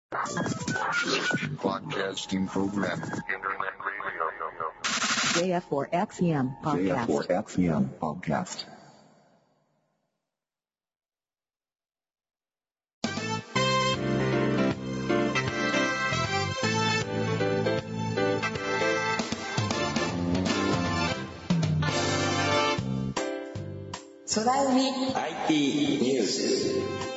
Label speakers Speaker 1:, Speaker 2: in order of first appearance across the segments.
Speaker 1: Broadcasting program.
Speaker 2: JF4XEM podcast.
Speaker 1: JF4XEM podcast.
Speaker 3: 空海
Speaker 4: IT ニュース。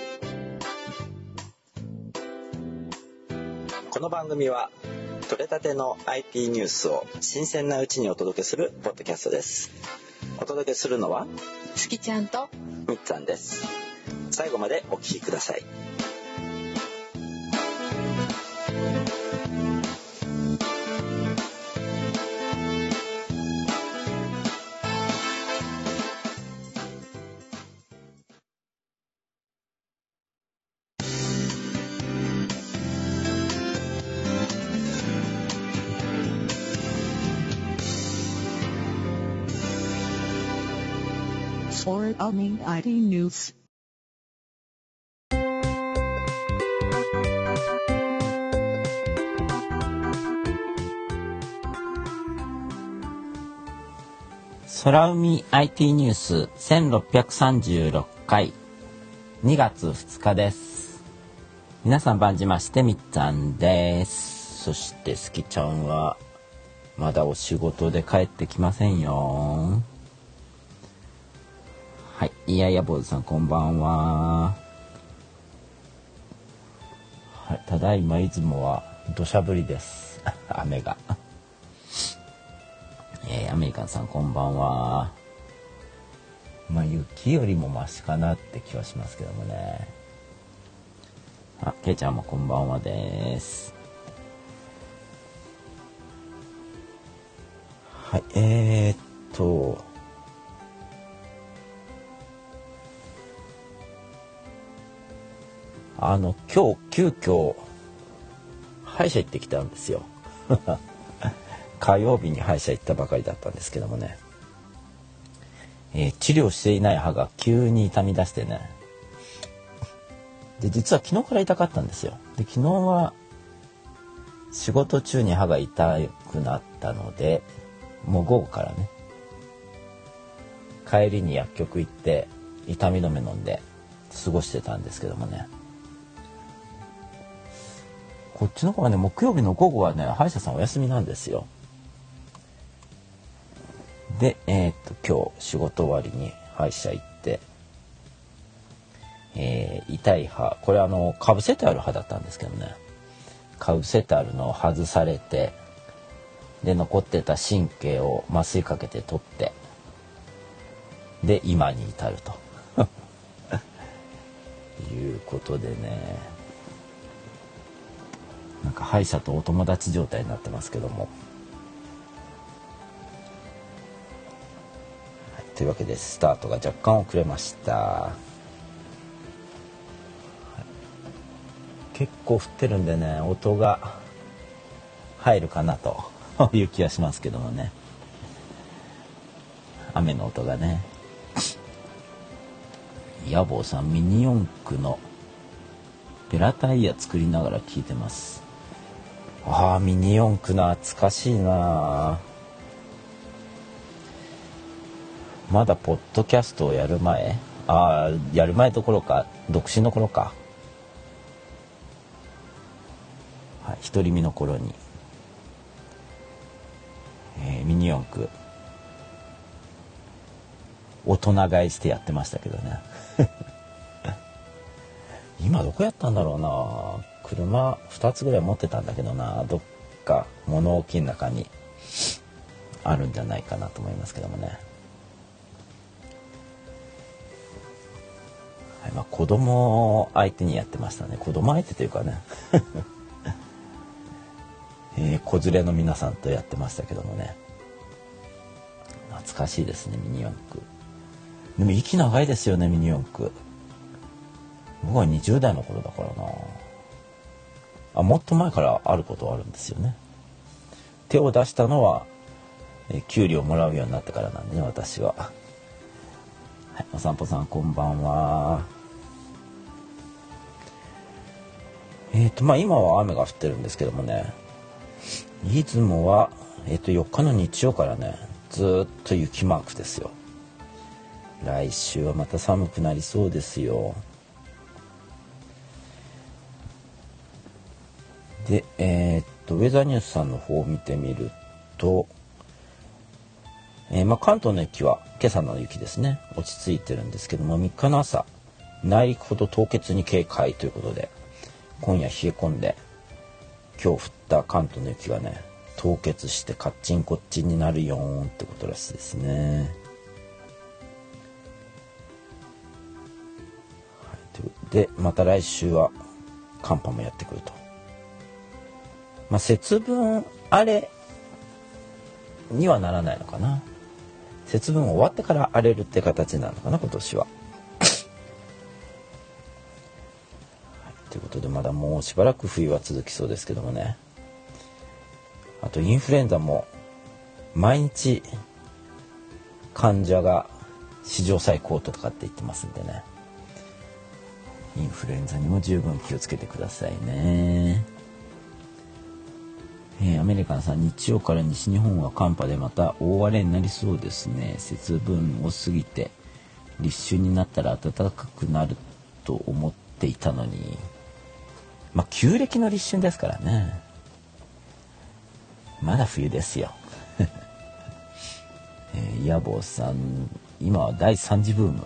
Speaker 4: この番組は取れたての IT ニュースを新鮮なうちにお届けするポッドキャストです。お届けするのは
Speaker 3: すきちゃんと
Speaker 4: みっつぁんです。最後までお聞きください。
Speaker 2: Sorry, IT News.
Speaker 5: 空海 IT ニュース1636回2月2日です。皆さん晩じましてみっつぁんです。そしてすきちゃんはまだお仕事で帰ってきませんよ。はい、いやいや坊主さんこんばんは。はい、ただいま出雲は土砂降りです雨がアメリカンさんこんばんは。まあ雪よりもマシかなって気はしますけどもね。あ、けいちゃんもこんばんはです。はい、今日急遽歯医者行ってきたんですよ火曜日に歯医者行ったばかりだったんですけどもね、治療していない歯が急に痛み出してね。で実は昨日から痛かったんですよ。で昨日は仕事中に歯が痛くなったので、もう午後からね帰りに薬局行って痛み止め飲んで過ごしてたんですけどもね。こっちの方はね木曜日の午後はね歯医者さんお休みなんですよ。で今日仕事終わりに歯医者行って、痛い歯、これかぶせてある歯だったんですけどね、かぶせてあるのを外されて、で残ってた神経を麻酔かけて取って、で今に至るということでね、なんか歯医者とお友達状態になってますけども、はい、というわけでスタートが若干遅れました、はい、結構降ってるんでね音が入るかなという気がしますけどもね、雨の音がね。野坊さんミニ四駆のベラタイヤ作りながら聞いてます。ああミニ四駆懐かしいな。まだポッドキャストをやる前、やる前どころか独身の頃か、はい、独り身の頃に、ミニ四駆大人買いしてやってましたけどね今どこやったんだろうな。車2つぐらい持ってたんだけどな、どっか物置の中にあるんじゃないかなと思いますけどもね、はい、まあ子供相手にやってましたね。子供相手というかね子連れの皆さんとやってましたけどもね、懐かしいですねミニ四駆。でも息長いですよねミニ四駆。僕は20代の頃だからな。もっと前からあることはあるんですよね。手を出したのは、給料もらうようになってからなんでね、私は。はい、お散歩さんこんばんは。 今は雨が降ってるんですけどもね、出雲は、4日の日曜からねずっと雪マークですよ。来週はまた寒くなりそうですよ。で、ウェザーニュースさんの方を見てみると、関東の雪は今朝の雪ですね、落ち着いてるんですけども、3日の朝内陸ほど凍結に警戒ということで、今夜冷え込んで今日降った関東の雪がね凍結してカッチンコッチンになるよーんってことらしいですね。でまた来週は寒波もやってくると。節分荒れにはならないのかな。節分終わってから荒れるって形なのかな今年は。ということでまだもうしばらく冬は続きそうですけどもね。あとインフルエンザも毎日患者が史上最高とかって言ってますんでね、インフルエンザにも十分気をつけてくださいね。アメリカンさん、日曜から西日本は寒波でまた大荒れになりそうですね。節分を過ぎて立春になったら暖かくなると思っていたのに、旧暦の立春ですからね、まだ冬ですよ。野坊さん、今は第3次ブーム。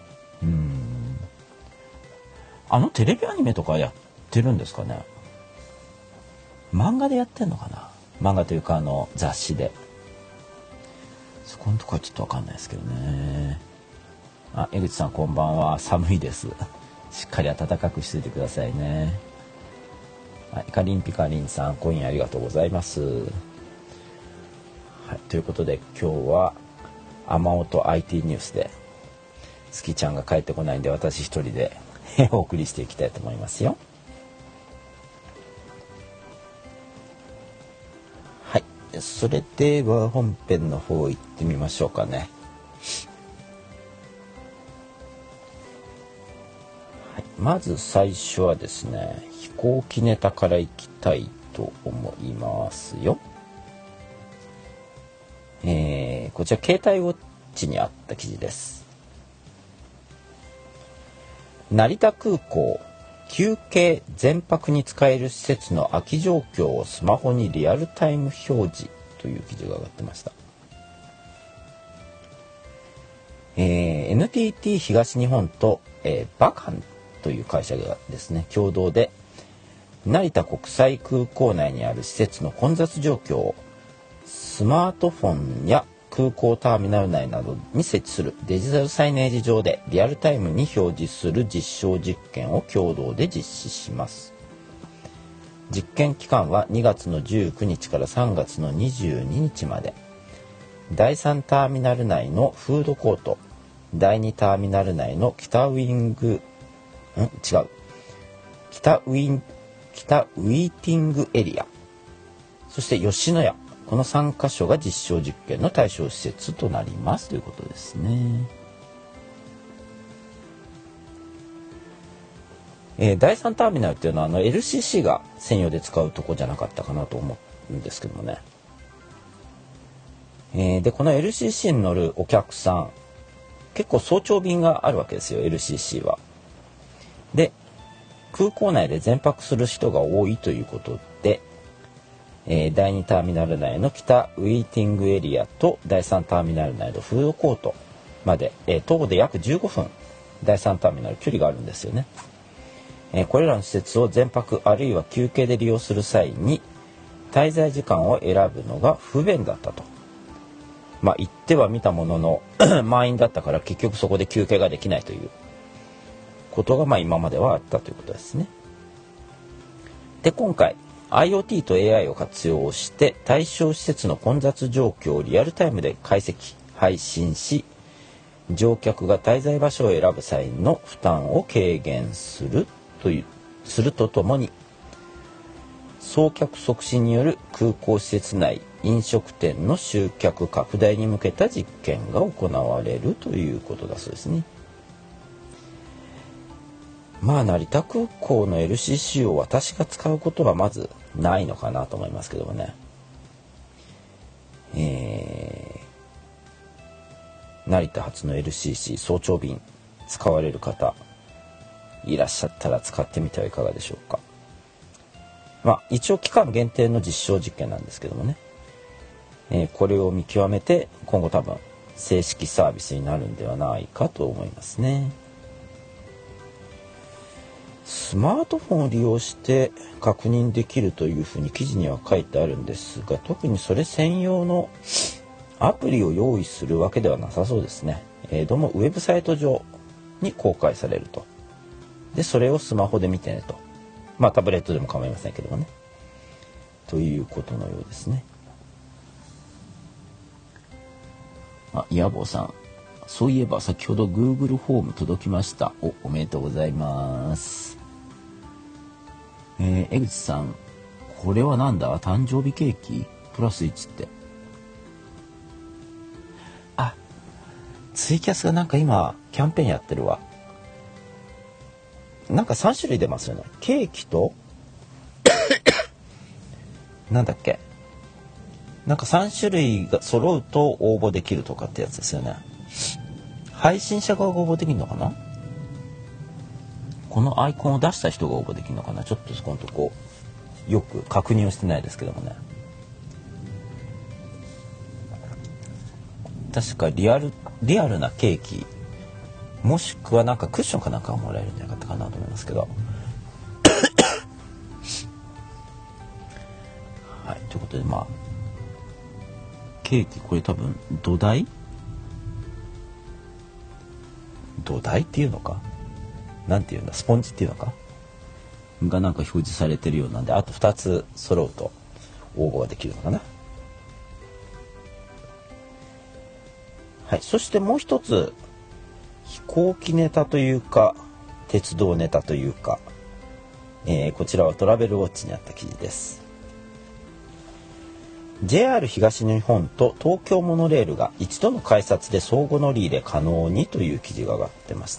Speaker 5: テレビアニメとかやってるんですかね。漫画でやってんのかな。漫画というか雑誌で。そこのとこはちょっとわかんないですけどね。江口さんこんばんは。寒いです。しっかり暖かくしておいてくださいね。イカリンピカリンさん、今夜ありがとうございます。ということで今日は雨音 IT ニュースで、月ちゃんが帰ってこないんで私一人でお送りしていきたいと思いますよ。それでは本編の方行ってみましょうかね。まず最初はですね、飛行機ネタからいきたいと思いますよ。こちら携帯ウォッチにあった記事です。成田空港休憩全泊に使える施設の空き状況をスマホにリアルタイム表示という記事が上がってました。NTT 東日本と、バカンという会社がですね共同で成田国際空港内にある施設の混雑状況をスマートフォンや空港ターミナル内などに設置するデジタルサイネージ上でリアルタイムに表示する実証実験を共同で実施します。実験期間は2月の19日から3月の22日まで。第3ターミナル内のフードコート、第2ターミナル内の北ウィーティングエリア、そして吉野家、この3カ所が実証実験の対象施設となりますということですね。第3ターミナルっていうのはLCC が専用で使うとこじゃなかったかなと思うんですけどもね。でこの LCC に乗るお客さん、結構早朝便があるわけですよ LCC は。で空港内で全泊する人が多いということで、第2ターミナル内の北ウェイティングエリアと第3ターミナル内のフードコートまで、徒歩で約15分第3ターミナル距離があるんですよね。これらの施設を全泊あるいは休憩で利用する際に滞在時間を選ぶのが不便だったと。行っては見たものの満員だったから結局そこで休憩ができないということが今まではあったということですね。で今回 IoT と AI を活用して対象施設の混雑状況をリアルタイムで解析配信し、乗客が滞在場所を選ぶ際の負担を軽減するとともに、送客促進による空港施設内飲食店の集客拡大に向けた実験が行われるということだそうですね。 まあ成田空港の LCC を私が使うことはまずないのかなと思いますけどもね。成田発の LCC 早朝便使われる方いらっしゃったら使ってみてはいかがでしょうか。まあ一応期間限定の実証実験なんですけどもね、これを見極めて今後多分正式サービスになるんではないかと思いますね。スマートフォンを利用して確認できるというふうに記事には書いてあるんですが、特にそれ専用のアプリを用意するわけではなさそうですね。どうもウェブサイト上に公開されると。でそれをスマホで見てねと。まあタブレットでも構いませんけどもね。ということのようですね。あ、イヤボーさん。そういえば先ほど Google ホーム届きました。おめでとうございます。江口さん、これはなんだ？誕生日ケーキプラス1って。あ、ツイキャスがなんか今キャンペーンやってるわ。なんか3種類出ますよね。ケーキとなんだっけ。なんか3種類が揃うと応募できるとかってやつですよね。配信者側が応募できるのかな。このアイコンを出した人が応募できるのかな。ちょっとそこのとこよく確認をしてないですけどもね。確かリアルなケーキもしくはなんかクッションかなんかをもらえるんじゃなかったかなと思いますけどはい、ということでまあケーキこれ多分土台っていうのかなんていうんだスポンジっていうのかがなんか表示されてるようなんで、あと2つ揃うと応募ができるのかな。はい、そしてもう一つ飛行機ネタというか鉄道ネタというか、こちらはトラベルウォッチにあった記事です。 JR 東日本と東京モノレールが一度の改札で相互乗り入れ可能にという記事が上がってました。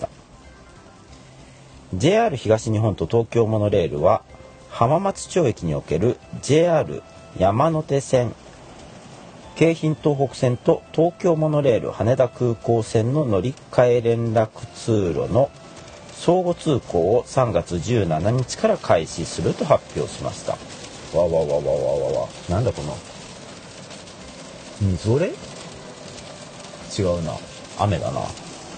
Speaker 5: JR 東日本と東京モノレールは浜松町駅における JR 山手線京浜東北線と東京モノレール羽田空港線の乗り換え連絡通路の相互通行を3月17日から開始すると発表しました。わわわわわわわ、なんだこのみぞれ？違うな、雨だな。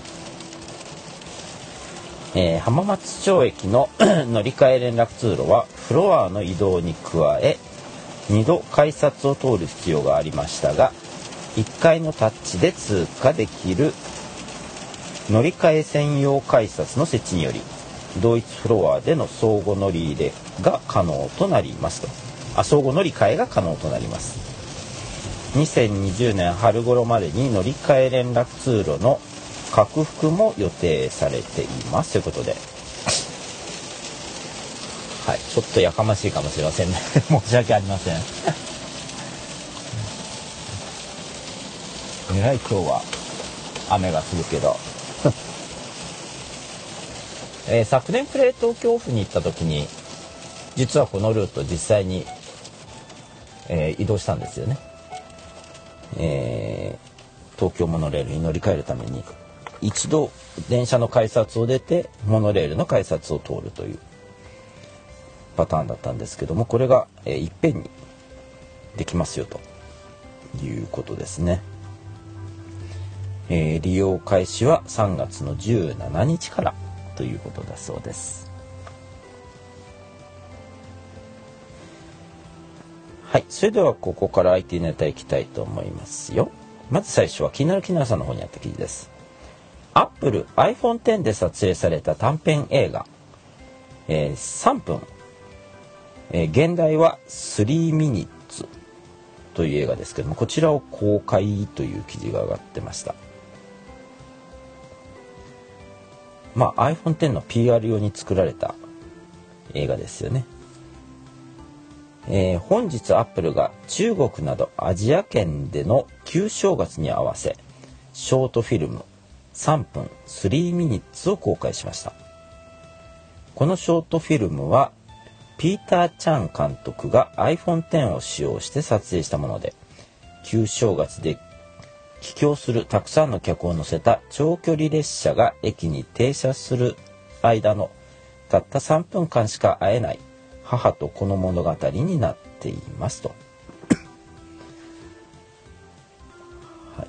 Speaker 5: 浜松町駅の乗り換え連絡通路はフロアの移動に加え2度改札を通る必要がありましたが、1階のタッチで通過できる乗り換え専用改札の設置により同一フロアでの相互乗り入れが可能となりますと。相互乗り換えが可能となります。2020年春頃までに乗り換え連絡通路の拡幅も予定されていますということで、はい、ちょっとやかましいかもしれませんね申し訳ありませんえらい今日は雨が降るけど昨年プレー東京オフに行った時に実はこのルート実際に、移動したんですよね。東京モノレールに乗り換えるために一度電車の改札を出てモノレールの改札を通るというパターンだったんですけども、これが、いっぺんにできますよということですね。利用開始は3月の17日からということだそうです。はい、それではここから IT ネタいきたいと思いますよ。まず最初は気になる木村さんの方にあった記事です。Apple iPhone X で撮影された短編映画、3分、現代は3 minutes という映画ですけども、こちらを公開という記事が上がってました。iPhone X の PR 用に作られた映画ですよね。本日アップルが中国などアジア圏での旧正月に合わせショートフィルム3分3 minutesを公開しました。 このショートフィルムはピーター・チャン監督が iPhone X を使用して撮影したもので、旧正月で帰郷するたくさんの客を乗せた長距離列車が駅に停車する間のたった3分間しか会えない母と子の物語になっていますと。はい、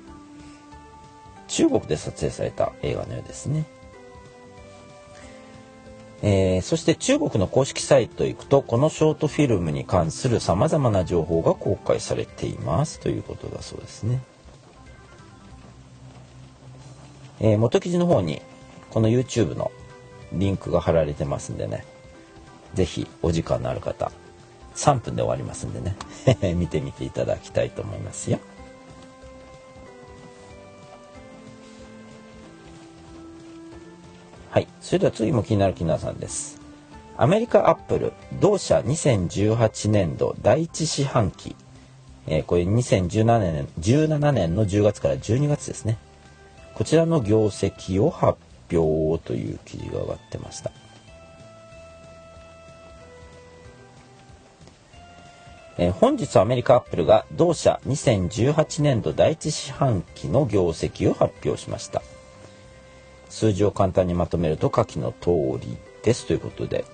Speaker 5: 中国で撮影された映画のようですね。そして中国の公式サイトへ行くと、このショートフィルムに関するさまざまな情報が公開されていますということだそうですね。元記事の方にこの YouTube のリンクが貼られてますんでね、ぜひお時間のある方、3分で終わりますんでね見てみていただきたいと思いますよ。はい、それでは次も気になる木村さんです。アメリカアップル同社2018年度第1四半期、これ2017年の10月から12月ですね。こちらの業績を発表という記事が上がってました。本日アメリカアップルが同社2018年度第1四半期の業績を発表しました。数字を簡単にまとめると下記の通りですということで、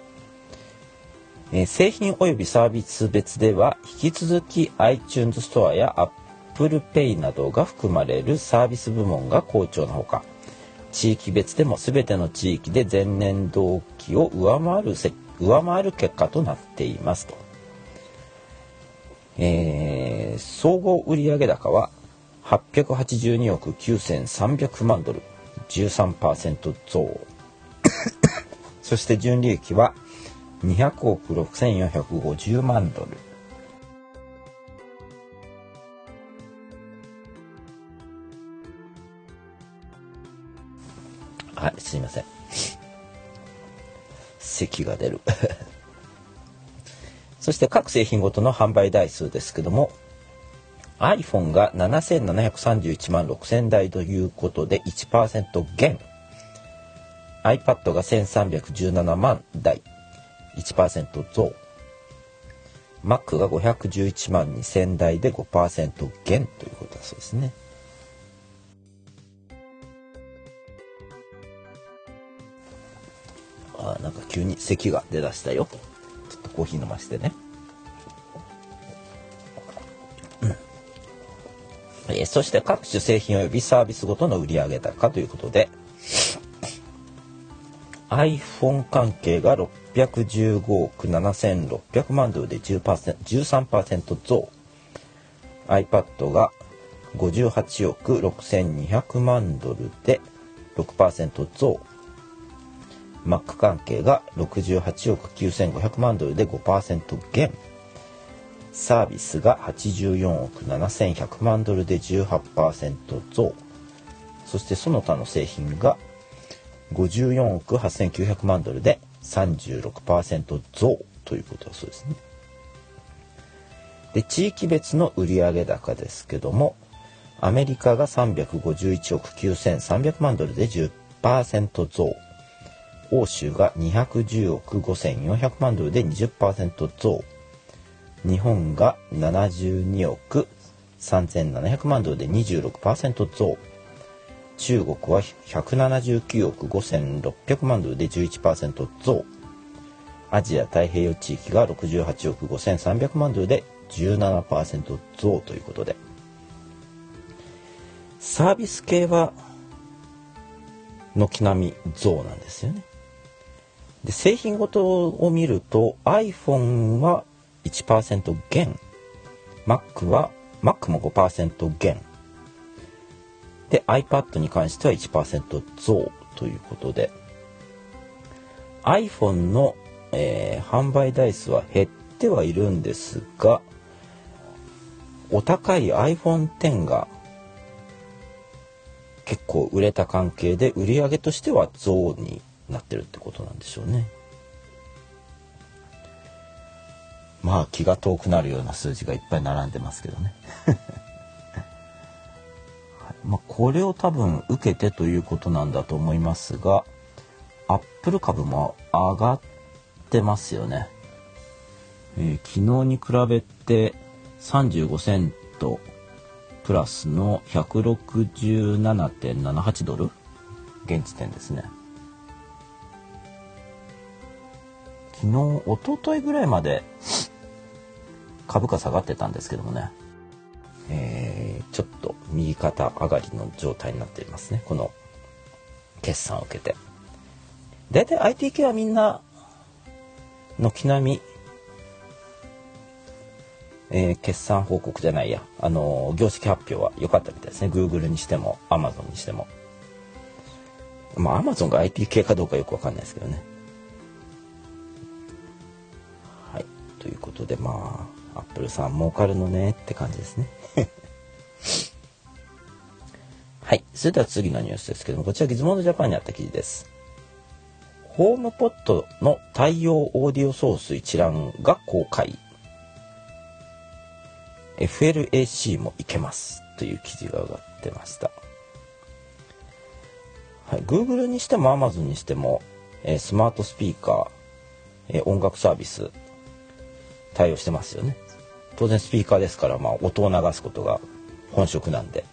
Speaker 5: 製品およびサービス別では引き続き iTunes ストアや Apple Pay などが含まれるサービス部門が好調なほか、地域別でも全ての地域で前年同期を上回る結果となっていますと。総合売上高は882億9300万ドル、13% 増そして純利益は200億6450万ドル。はい、すいません、咳が出るそして各製品ごとの販売台数ですけども、 iPhone が7731万6000台ということで 1% 減、 iPad が1317万台 1% 増、 Mac が511万2000台で 5% 減ということだそうですね。なんか急に咳が出だしたよ。ちょっとコーヒー飲ましてね。そして各種製品およびサービスごとの売上高ということで、 iPhone 関係が615億7600万ドルで 13% 増、 iPad が58億6200万ドルで 6% 増、 Mac 関係が68億9500万ドルで 5% 減、サービスが84億7100万ドルで 18% 増、そしてその他の製品が54億8900万ドルで 36% 増ということだそうですね。で、地域別の売上高ですけども、アメリカが351億9300万ドルで 10% 増、欧州が210億5400万ドルで 20% 増、日本が72億3700万ドルで 26% 増、中国は179億5600万ドルで 11% 増、アジア太平洋地域が68億5300万ドルで 17% 増ということで、サービス系は軒並み増なんですよね。で、製品ごとを見ると iPhone は 1% 減、Mac も 5% 減で、 iPad に関しては 1% 増ということで、 iPhone の、販売台数は減ってはいるんですが、お高い iPhone X が結構売れた関係で売上としては増になってるってことなんでしょうね。まあ気が遠くなるような数字がいっぱい並んでますけどねまあこれを多分受けてということなんだと思いますが、 アップル株も上がってますよね。昨日に比べて35セントプラスの 167.78 ドル現時点ですね。昨日一昨日ぐらいまで株価下がってたんですけどもね、ちょっと右肩上がりの状態になっていますね、この決算を受けて。だいたい IT 系はみんな軒並み、決算報告じゃないや、業績発表は良かったみたいですね。 Google にしても Amazon にしても。まあ Amazon が IT 系かどうかよくわかんないですけどね。はい、ということで、まあ Apple さん儲かるのねって感じですねはい、それでは次のニュースですけども、こちらギズモードジャパンにあった記事です。ホームポットの対応オーディオソース一覧が公開、 FLAC もいけますという記事が上がってました。はい、Google にしても Amazon にしても、スマートスピーカー、音楽サービス対応してますよね。当然スピーカーですから、まあ、音を流すことが本職なんで、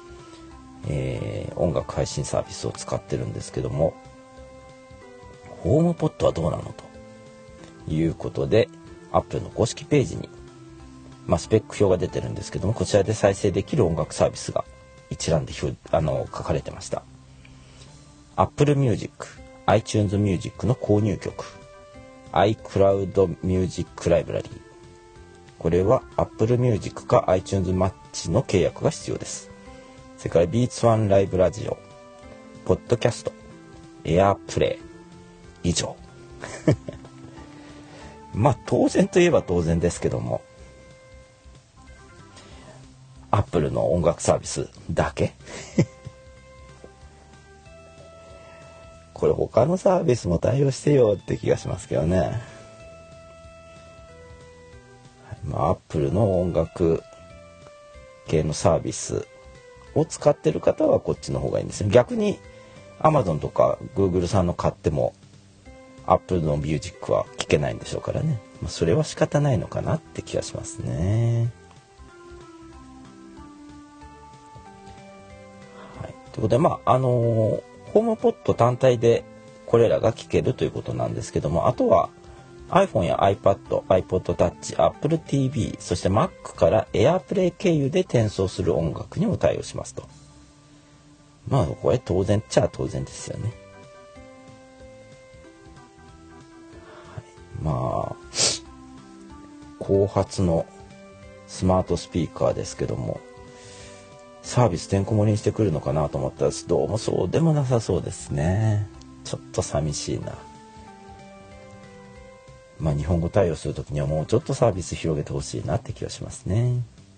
Speaker 5: 音楽配信サービスを使ってるんですけども、ホームポットはどうなのということで、Apple の公式ページに、まあ、スペック表が出てるんですけども、こちらで再生できる音楽サービスが一覧で書かれてました。 Apple Music、iTunes Music の購入曲、 iCloud Music Library、 これは Apple Music か iTunes マッチの契約が必要です。それから Beats One Live ラジオ、ポッドキャスト、AirPlay、以上まあ当然といえば当然ですけども、Apple の音楽サービスだけこれ他のサービスも対応してよって気がしますけどね。まあ Apple の音楽系のサービスを使ってる方はこっちの方がいいんですよ。逆に Amazon とか Google さんの買っても Apple のミュージックは聴けないんでしょうからね、まあ、それは仕方ないのかなって気がしますね。はい、ということで、まあホームポット単体でこれらが聴けるということなんですけども、あとは iPhone や iPad、iPod Touch、Apple TV、そして Mac から AirPlay 経由で転送する音楽にも対応しますと。まあこれ当然っちゃ当然ですよね。はい、まあ後発のスマートスピーカーですけども、サービスてんこ盛りにしてくるのかなと思ったらどうもそうでもなさそうですね。ちょっと寂しいな。まあ日本語対応するときにはもうちょっとサービス広げてほしいなって気がしますね。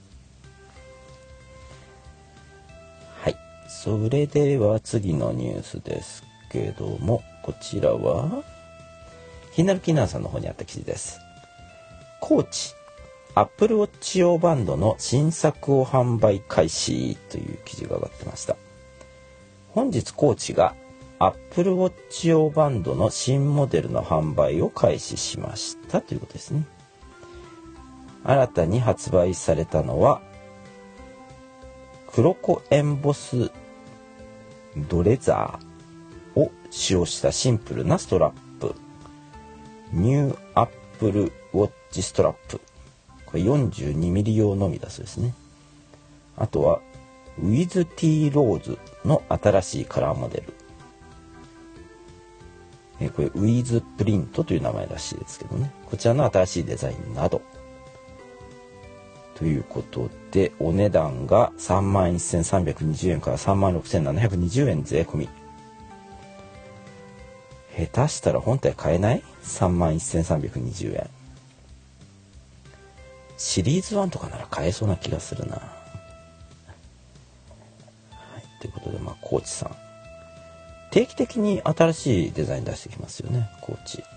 Speaker 5: はい、それでは次のニュースですけども、こちらはひなるきなさんの方にあった記事です。コーチApple Watch 用バンドの新作を販売開始という記事が上がってました。本日コーチがApple Watch 用バンドの新モデルの販売を開始しましたということですね。新たに発売されたのはクロコエンボスドレザーを使用したシンプルなストラップ、ニューアップルウォッチストラップ、これ 42mm 用のみだそうですね。あとはウィズティーローズの新しいカラーモデル、これウィズプリントという名前らしいですけどね、こちらの新しいデザインなどということで、お値段が 31,320 円から 36,720 円税込み。下手したら本体買えない？ 31,320 円。シリーズ1とかなら買えそうな気がするな。はい、ということで、まあコーチさん定期的に新しいデザイン出してきますよね、コーチ。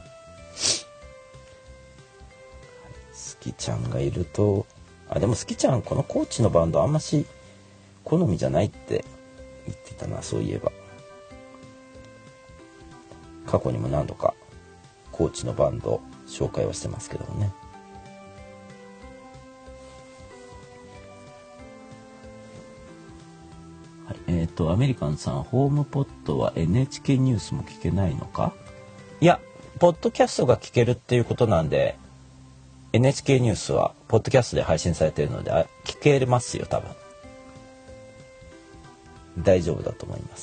Speaker 5: スキちゃんがいると、でもスキちゃんこのコーチのバンドあんまし好みじゃないって言ってたな、そういえば。 過去にも何度か高知のバンド紹介はしてますけどもね。はい、アメリカンさん、ホームポッドは NHK ニュースも聞けないのか？いや、ポッドキャストが聞けるっていうことなんで、NHK ニュースはポッドキャストで配信されているので聞けますよ、多分。大丈夫だと思います。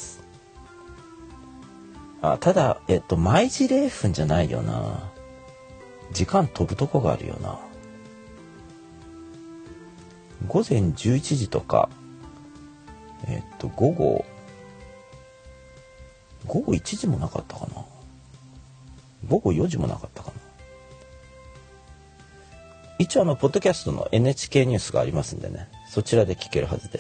Speaker 5: ただ、毎時0分じゃないよな。時間飛ぶとこがあるよな。午前11時とか、午後1時もなかったかな。午後4時もなかったかな。一応ポッドキャストの NHK ニュースがありますんでね、そちらで聞けるはずです。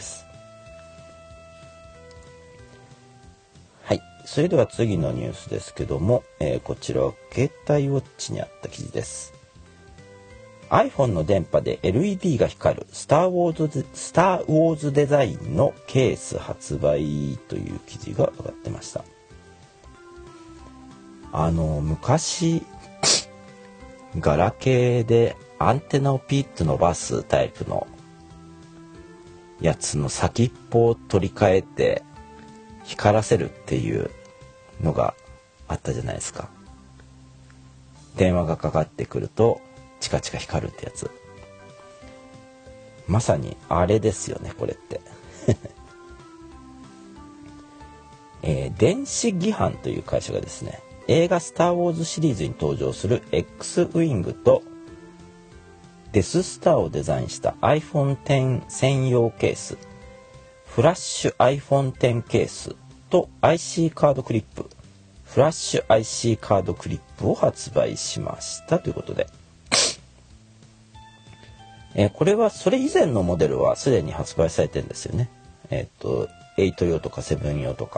Speaker 5: はい、それでは次のニュースですけども、こちらは携帯ウォッチにあった記事です。iPhone の電波で LED が光るスター・ウォーズデザインのケース発売という記事が上がってました。昔ガラケーでアンテナをピッと伸ばすタイプのやつの先っぽを取り替えて光らせるっていうのがあったじゃないですか。電話がかかってくるとチカチカ光るってやつ。まさにあれですよね、これって電子技班という会社がですね、映画スターウォーズシリーズに登場する X ウィングとデススターをデザインした iPhone X 専用ケース、フラッシュ iPhone X ケースと IC カードクリップ、フラッシュ IC カードクリップを発売しましたということで、これはそれ以前のモデルはすでに発売されてるんですよね。8用とか7用とか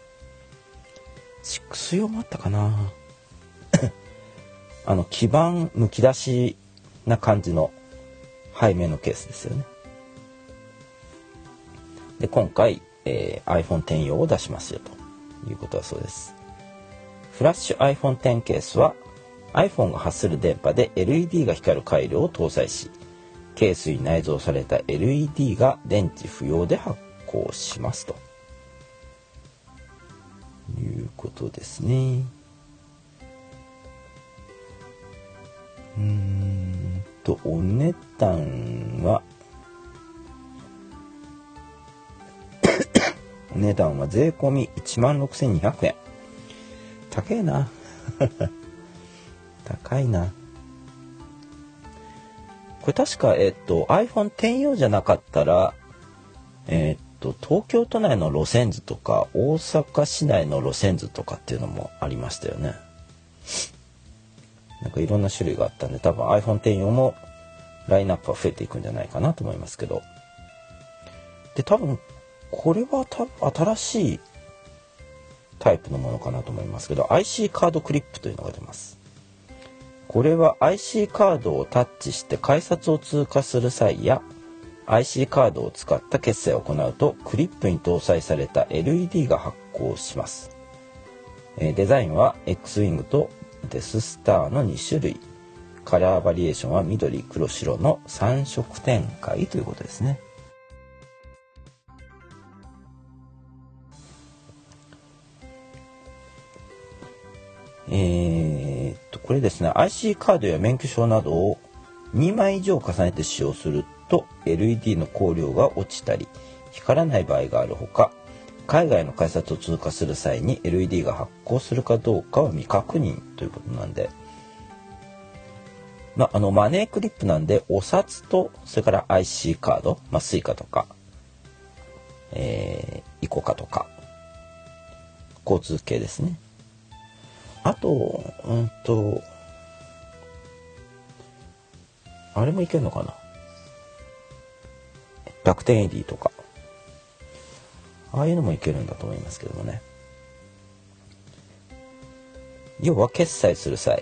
Speaker 5: 6用もあったかな基板むき出しな感じの背面のケースですよね。で今回、iPhone X 用を出しますよということはそうです。フラッシュ iPhone X ケースは iPhone が発する電波で LED が光る回路を搭載し、ケースに内蔵された LED が電池不要で発光しますということですね。お値段はお値段は税込み 16,200 円。高いな高いな。これ確かiPhone X 用じゃなかったら東京都内の路線図とか大阪市内の路線図とかっていうのもありましたよね。なんかいろんな種類があったんで、多分 iPhone X 用もラインナップは増えていくんじゃないかなと思いますけど、で多分これは新しいタイプのものかなと思いますけど、 IC カードクリップというのが出ます。これは IC カードをタッチして改札を通過する際や IC カードを使った決済を行うとクリップに搭載された LED が発光します。デザインは X ウィングとデススターの2種類、カラーバリエーションは緑、黒、白の3色展開ということですね。これですね、 IC カードや免許証などを2枚以上重ねて使用すると LED の光量が落ちたり光らない場合があるほか、海外の改札を通過する際に LED が発光するかどうかは未確認ということなんで、マネークリップなんでお札とそれから IC カード、スイカとか、イコカとか交通系ですね。あとあれもいけるのかな、楽天 AD とかああいうのもいけるんだと思いますけどもね。要は決済する際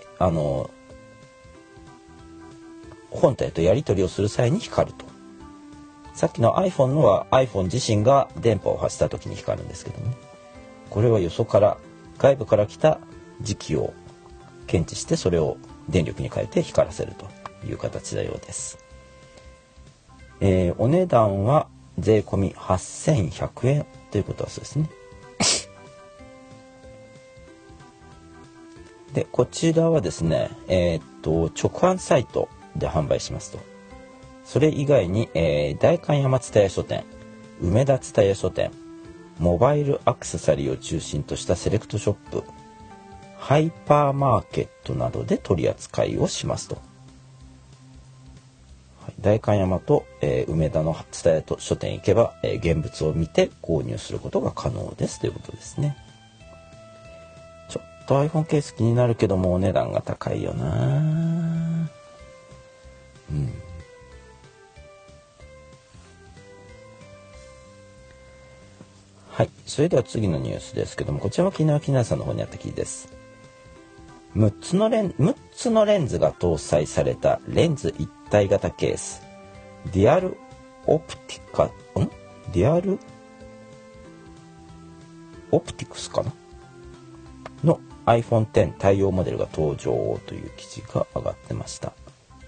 Speaker 5: 本体とやり取りをする際に光ると。さっきの iPhone のは iPhone 自身が電波を発した時に光るんですけどね、これはよそから外部から来た時期を検知してそれを電力に変えて光らせるという形のようです。お値段は税込み8100円ということだそうですね。でこちらはですね、直販サイトで販売しますと。それ以外に、代官山蔦屋書店、梅田蔦屋書店、モバイルアクセサリーを中心としたセレクトショップ、ハイパーマーケットなどで取り扱いをしますと。代官山と、梅田の蔦屋と書店行けば、現物を見て購入することが可能ですということですね。ちょっと iPhone ケース気になるけどもお値段が高いよな。はい、それでは次のニュースですけども、こちらも昨日木梨さんの方にあった記事です。6つのレンズが搭載されたレンズ一体型ケースデュアルオプティクスかなの iPhone X 対応モデルが登場という記事が上がってました。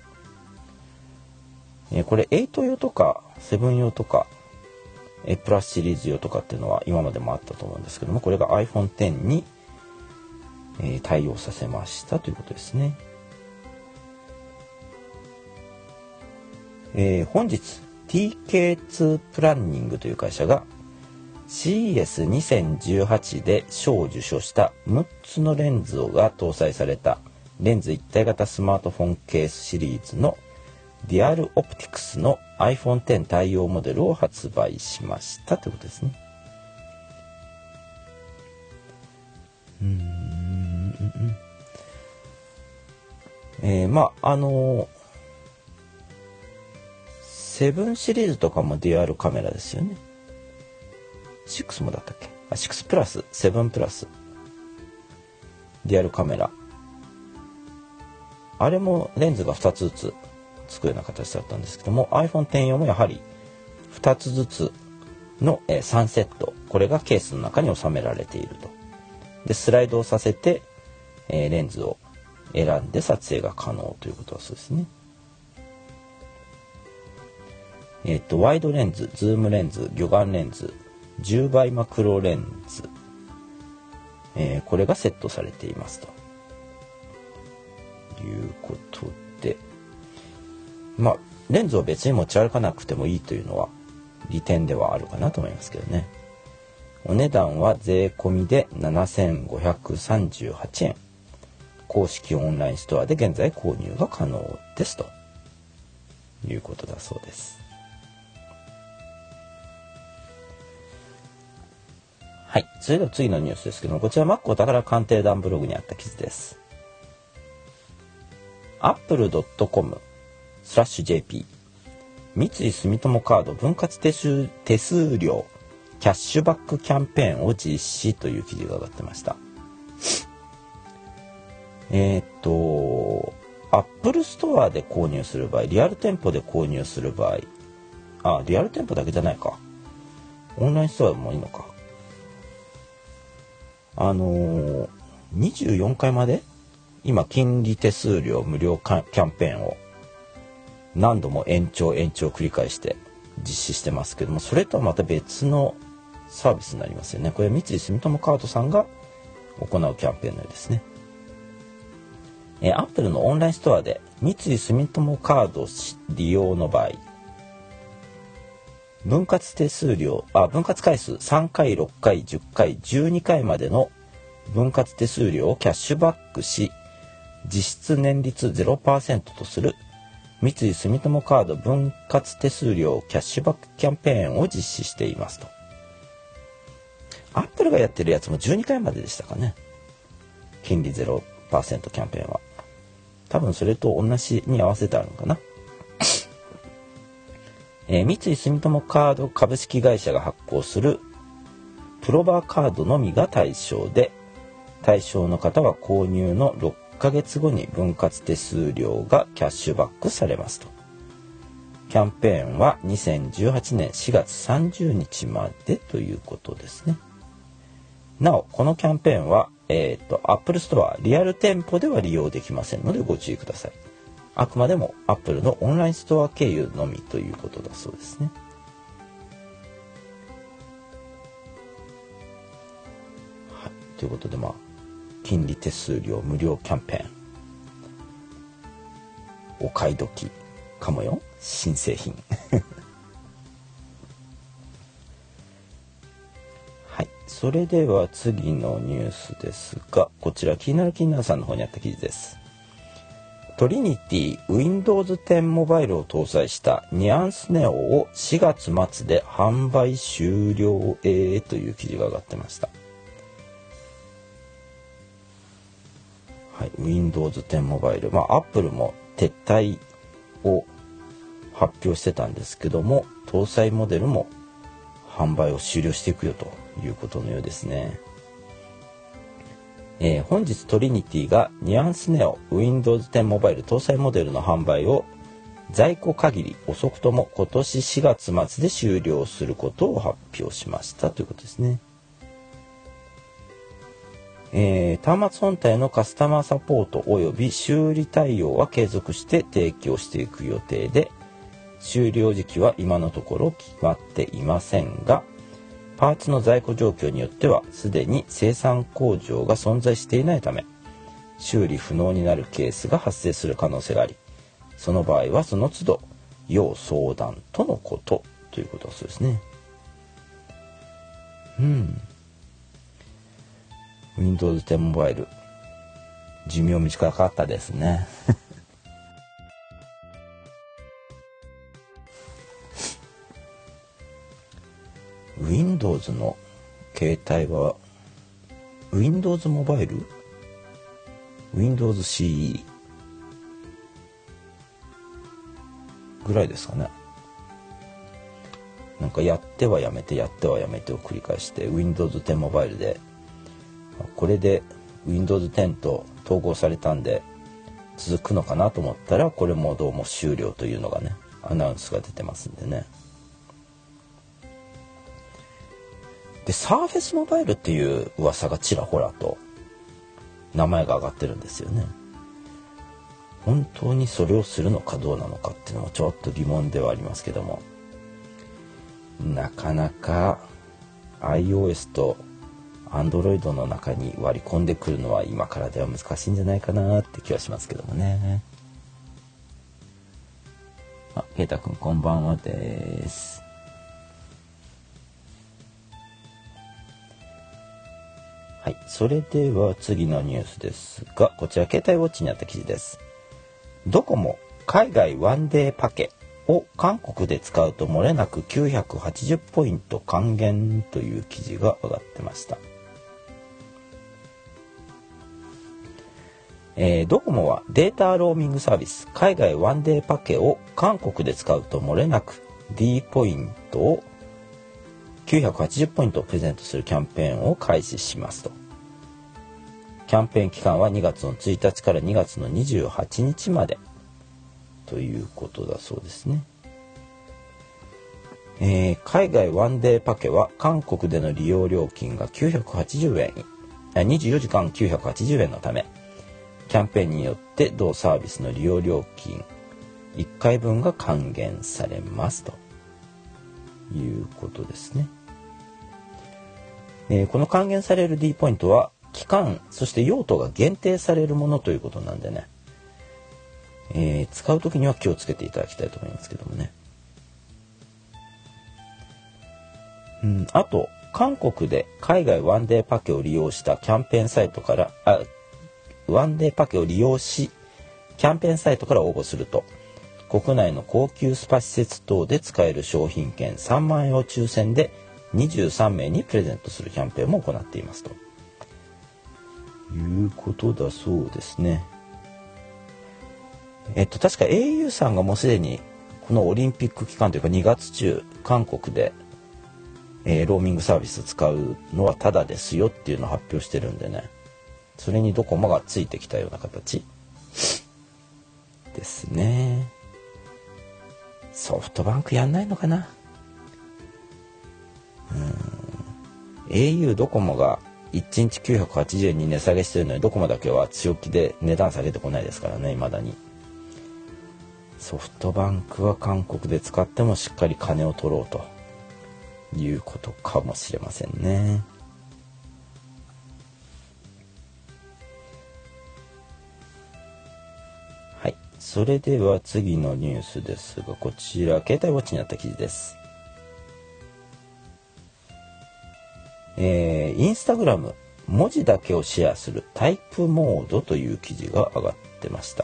Speaker 5: これ8用とか7用とかプラスシリーズ用とかっていうのは今までもあったと思うんですけども、これが iPhone X に対応させましたということですね。本日 TK2 プランニングという会社が CES2018 で賞を受賞した6つのレンズが搭載されたレンズ一体型スマートフォンケースシリーズのデュアルオプティクスの iPhone X 対応モデルを発売しましたということですね。7シリーズとかもデュアルカメラですよね。6もだったっけ？6プラス7プラスデュアルカメラ、あれもレンズが2つずつつくような形だったんですけども、 iPhone X 用もやはり2つずつの3セット、これがケースの中に収められていると。でスライドをさせてレンズを選んで撮影が可能ということはそうですね。ワイドレンズ、ズームレンズ、魚眼レンズ、10倍マクロレンズ、これがセットされていますということで、レンズを別に持ち歩かなくてもいいというのは利点ではあるかなと思いますけどね。お値段は税込みで7538円。公式オンラインストアで現在購入が可能ですということだそうです。はい、それでは次のニュースですけども、こちら Mac お宝鑑定団ブログにあった記事です。apple.com/jp 三井住友カード分割手数料キャッシュバックキャンペーンを実施という記事が上がってました。Apple ストアで購入する場合、リアル店舗で購入する場合、リアル店舗だけじゃないか、オンラインストアもいいのか。24回まで今金利手数料無料キャンペーンを何度も延長繰り返して実施してますけども、それとはまた別のサービスになりますよね。これ三井住友カードさんが行うキャンペーンのようですね。Apple のオンラインストアで三井住友カード利用の場合、分割回数3回、6回、10回、12回までの分割手数料をキャッシュバックし、実質年率 0% とする三井住友カード分割手数料キャッシュバックキャンペーンを実施していますと。Apple がやってるやつも12回まででしたかね。金利 0% キャンペーンは。多分それと同じに合わせてあるのかな。三井住友カード株式会社が発行するプロバーカードのみが対象で、対象の方は購入の6ヶ月後に分割手数料がキャッシュバックされますと。キャンペーンは2018年4月30日までということですね。なお、このキャンペーンは、 Apple Store リアル店舗では利用できませんのでご注意ください。あくまでも Apple のオンラインストア経由のみということだそうですね。はい、ということで金利手数料無料キャンペーンお買い時かもよ、新製品はい、それでは次のニュースですが、こちら気になるさんの方にあった記事です。トリニティ Windows 10モバイルを搭載したニャンスネオを4月末で販売終了へという記事が上がってました。はい、Windows 10モバイル、Apple も撤退を発表してたんですけども、搭載モデルも販売を終了していくよということのようですね。本日トリニティがニャンスネオ Windows 10モバイル搭載モデルの販売を在庫限り遅くとも今年4月末で終了することを発表しましたということですね。端末本体のカスタマーサポートおよび修理対応は継続して提供していく予定で、終了時期は今のところ決まっていませんが、パーツの在庫状況によってはすでに生産工場が存在していないため修理不能になるケースが発生する可能性があり、その場合はその都度要相談とのことということはそうですね。Windows 10モバイル寿命短かったですねWindows の携帯は Windows モバイル Windows CE ぐらいですかね。なんかやってはやめてやってはやめてを繰り返して Windows 10モバイルでこれで Windows 10と統合されたんで続くのかなと思ったら、これもどうも終了というのがねアナウンスが出てますんでね。でサーフェスモバイルっていう噂がちらほらと名前が挙がってるんですよね。本当にそれをするのかどうなのかっていうのもちょっと疑問ではありますけども、なかなか iOS と Android の中に割り込んでくるのは今からでは難しいんじゃないかなって気はしますけどもね。ケイタくんこんばんはです。はい、それでは次のニュースですが、こちら携帯ウォッチにあった記事です。ドコモ海外ワンデーパケを韓国で使うと漏れなく980ポイント還元という記事が上がってました。ドコモはデータローミングサービス海外ワンデーパケを韓国で使うと漏れなく D ポイントを980ポイントをプレゼントするキャンペーンを開始しますと。キャンペーン期間は2月の1日から2月の28日までということだそうですね。海外ワンデーパケは韓国での利用料金が980円24時間980円のため、キャンペーンによって同サービスの利用料金1回分が還元されますということですね。この還元される D ポイントは期間そして用途が限定されるものということなんでね、使うときには気をつけていただきたいと思いますけどもね。あと韓国で海外ワンデーパケを利用したキャンペーンサイトからワンデーパケを利用しキャンペーンサイトから応募すると国内の高級スパ施設等で使える商品券3万円を抽選で23名にプレゼントするキャンペーンも行っていますということだそうですね。確か au さんがもうすでにこのオリンピック期間というか2月中韓国で、ローミングサービス使うのはタダですよっていうのを発表してるんでね、それにドコモがついてきたような形ですね。ソフトバンクやんないのかな。au ドコモが 1日980円に値下げしてるのにドコモだけは強気で値段下げてこないですからね、未だに。ソフトバンクは韓国で使ってもしっかり金を取ろうということかもしれませんね。はい、それでは次のニュースですが、こちら携帯ウォッチにあった記事です。インスタグラム文字だけをシェアするタイプモードという記事が上がってました。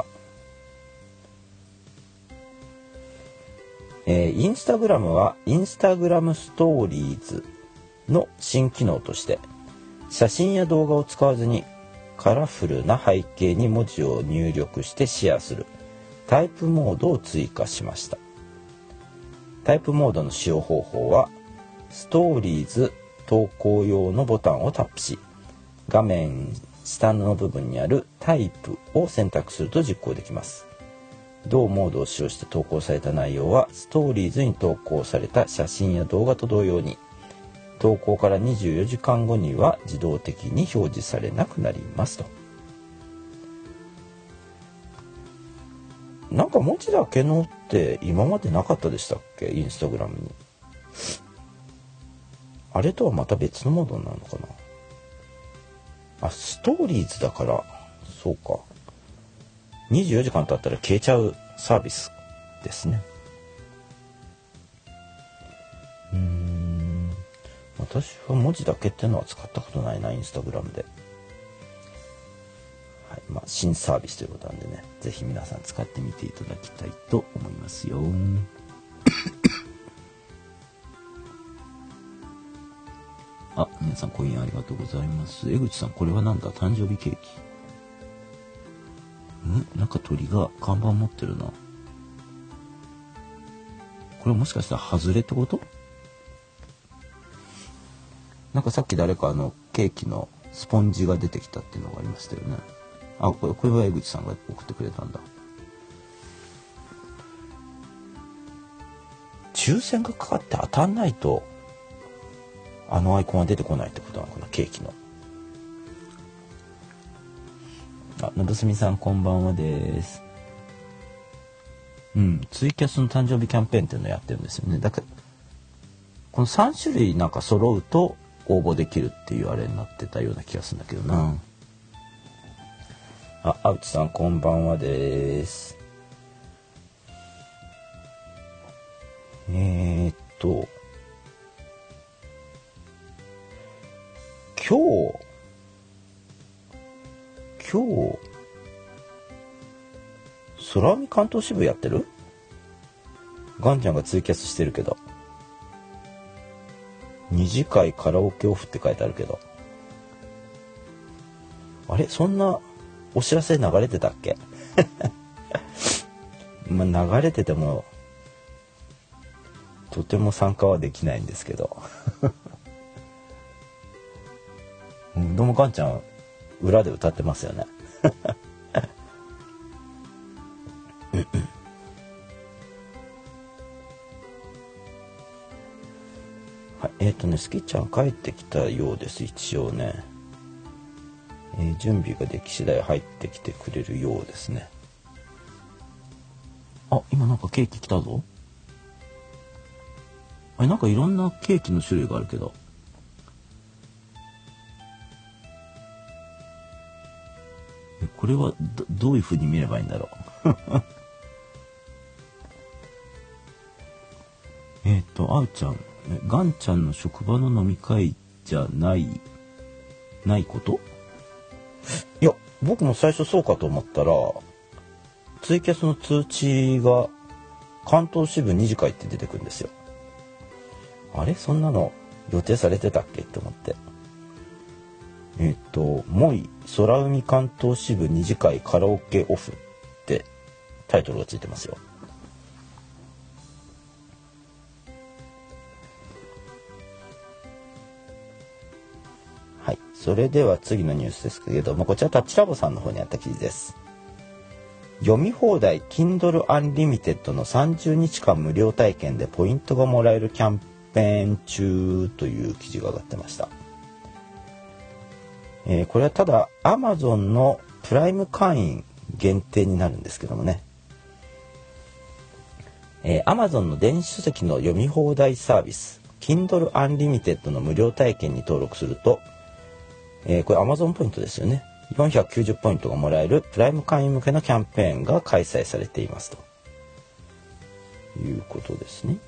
Speaker 5: インスタグラムはインスタグラムストーリーズの新機能として写真や動画を使わずにカラフルな背景に文字を入力してシェアするタイプモードを追加しました。タイプモードの使用方法はストーリーズ投稿用のボタンをタップし、画面下の部分にあるタイプを選択すると実行できます。同モードを使用して投稿された内容はストーリーズに投稿された写真や動画と同様に投稿から24時間後には自動的に表示されなくなりますと。なんか文字だけのって今までなかったでしたっけ、インスタグラムに。あれとはまた別のモードなのかな。あ、ストーリーズだからそうか、24時間経ったら消えちゃうサービスですね。私は文字だけっていうのは使ったことないな、インスタグラムで。はい、新サービスということなんでね、ぜひ皆さん使ってみていただきたいと思いますよ。あ、皆さんコインありがとうございます。江口さん、これはなんだ、誕生日ケーキ。なんか鳥が看板持ってるな。これもしかしたら外れってこと？なんかさっき誰かケーキのスポンジが出てきたっていうのがありましたよね。あ、これは江口さんが送ってくれたんだ。抽選がかかって当たんないとアイコンは出てこないってことなのかな、ケーキの。あ、のぶすみさんこんばんはです。ツイキャスの誕生日キャンペーンっていうのをやってるんですよね。だからこの3種類なんか揃うと応募できるっていうあれになってたような気がするんだけどな。あ、あうちさんこんばんはです。今日空海関東支部やってる？ガンちゃんがツイキャスしてるけど、二次会カラオケオフって書いてあるけど、あれ、そんなお知らせ流れてたっけ？流れててもとても参加はできないんですけどどうもガンちゃん裏で歌ってますよねはい、スキちゃん帰ってきたようです。一応ね、準備ができ次第入ってきてくれるようですね。あ、今なんかケーキ来たぞ。あれ、なんかいろんなケーキの種類があるけど、これは どういう風に見ればいいんだろうあうちゃん、ガンちゃんの職場の飲み会じゃないこと？いや、僕も最初そうかと思ったら、ツイキャスの通知が関東支部2次会って出てくるんですよ。あれ、そんなの予定されてたっけって思って。もい空海関東支部2次会カラオケオフってタイトルがついてますよ。はい、それでは次のニュースですけれども、こちらタッチラボさんの方にあった記事です。読み放題 Kindle Unlimited の30日間無料体験でポイントがもらえるキャンペーン中という記事が上がってました。 これはただ Amazon のプライム会員限定になるんですけどもね、Amazon の電子書籍の読み放題サービス Kindle Unlimited の無料体験に登録すると、これ Amazon ポイントですよね。490ポイントがもらえるプライム会員向けのキャンペーンが開催されていますということですね。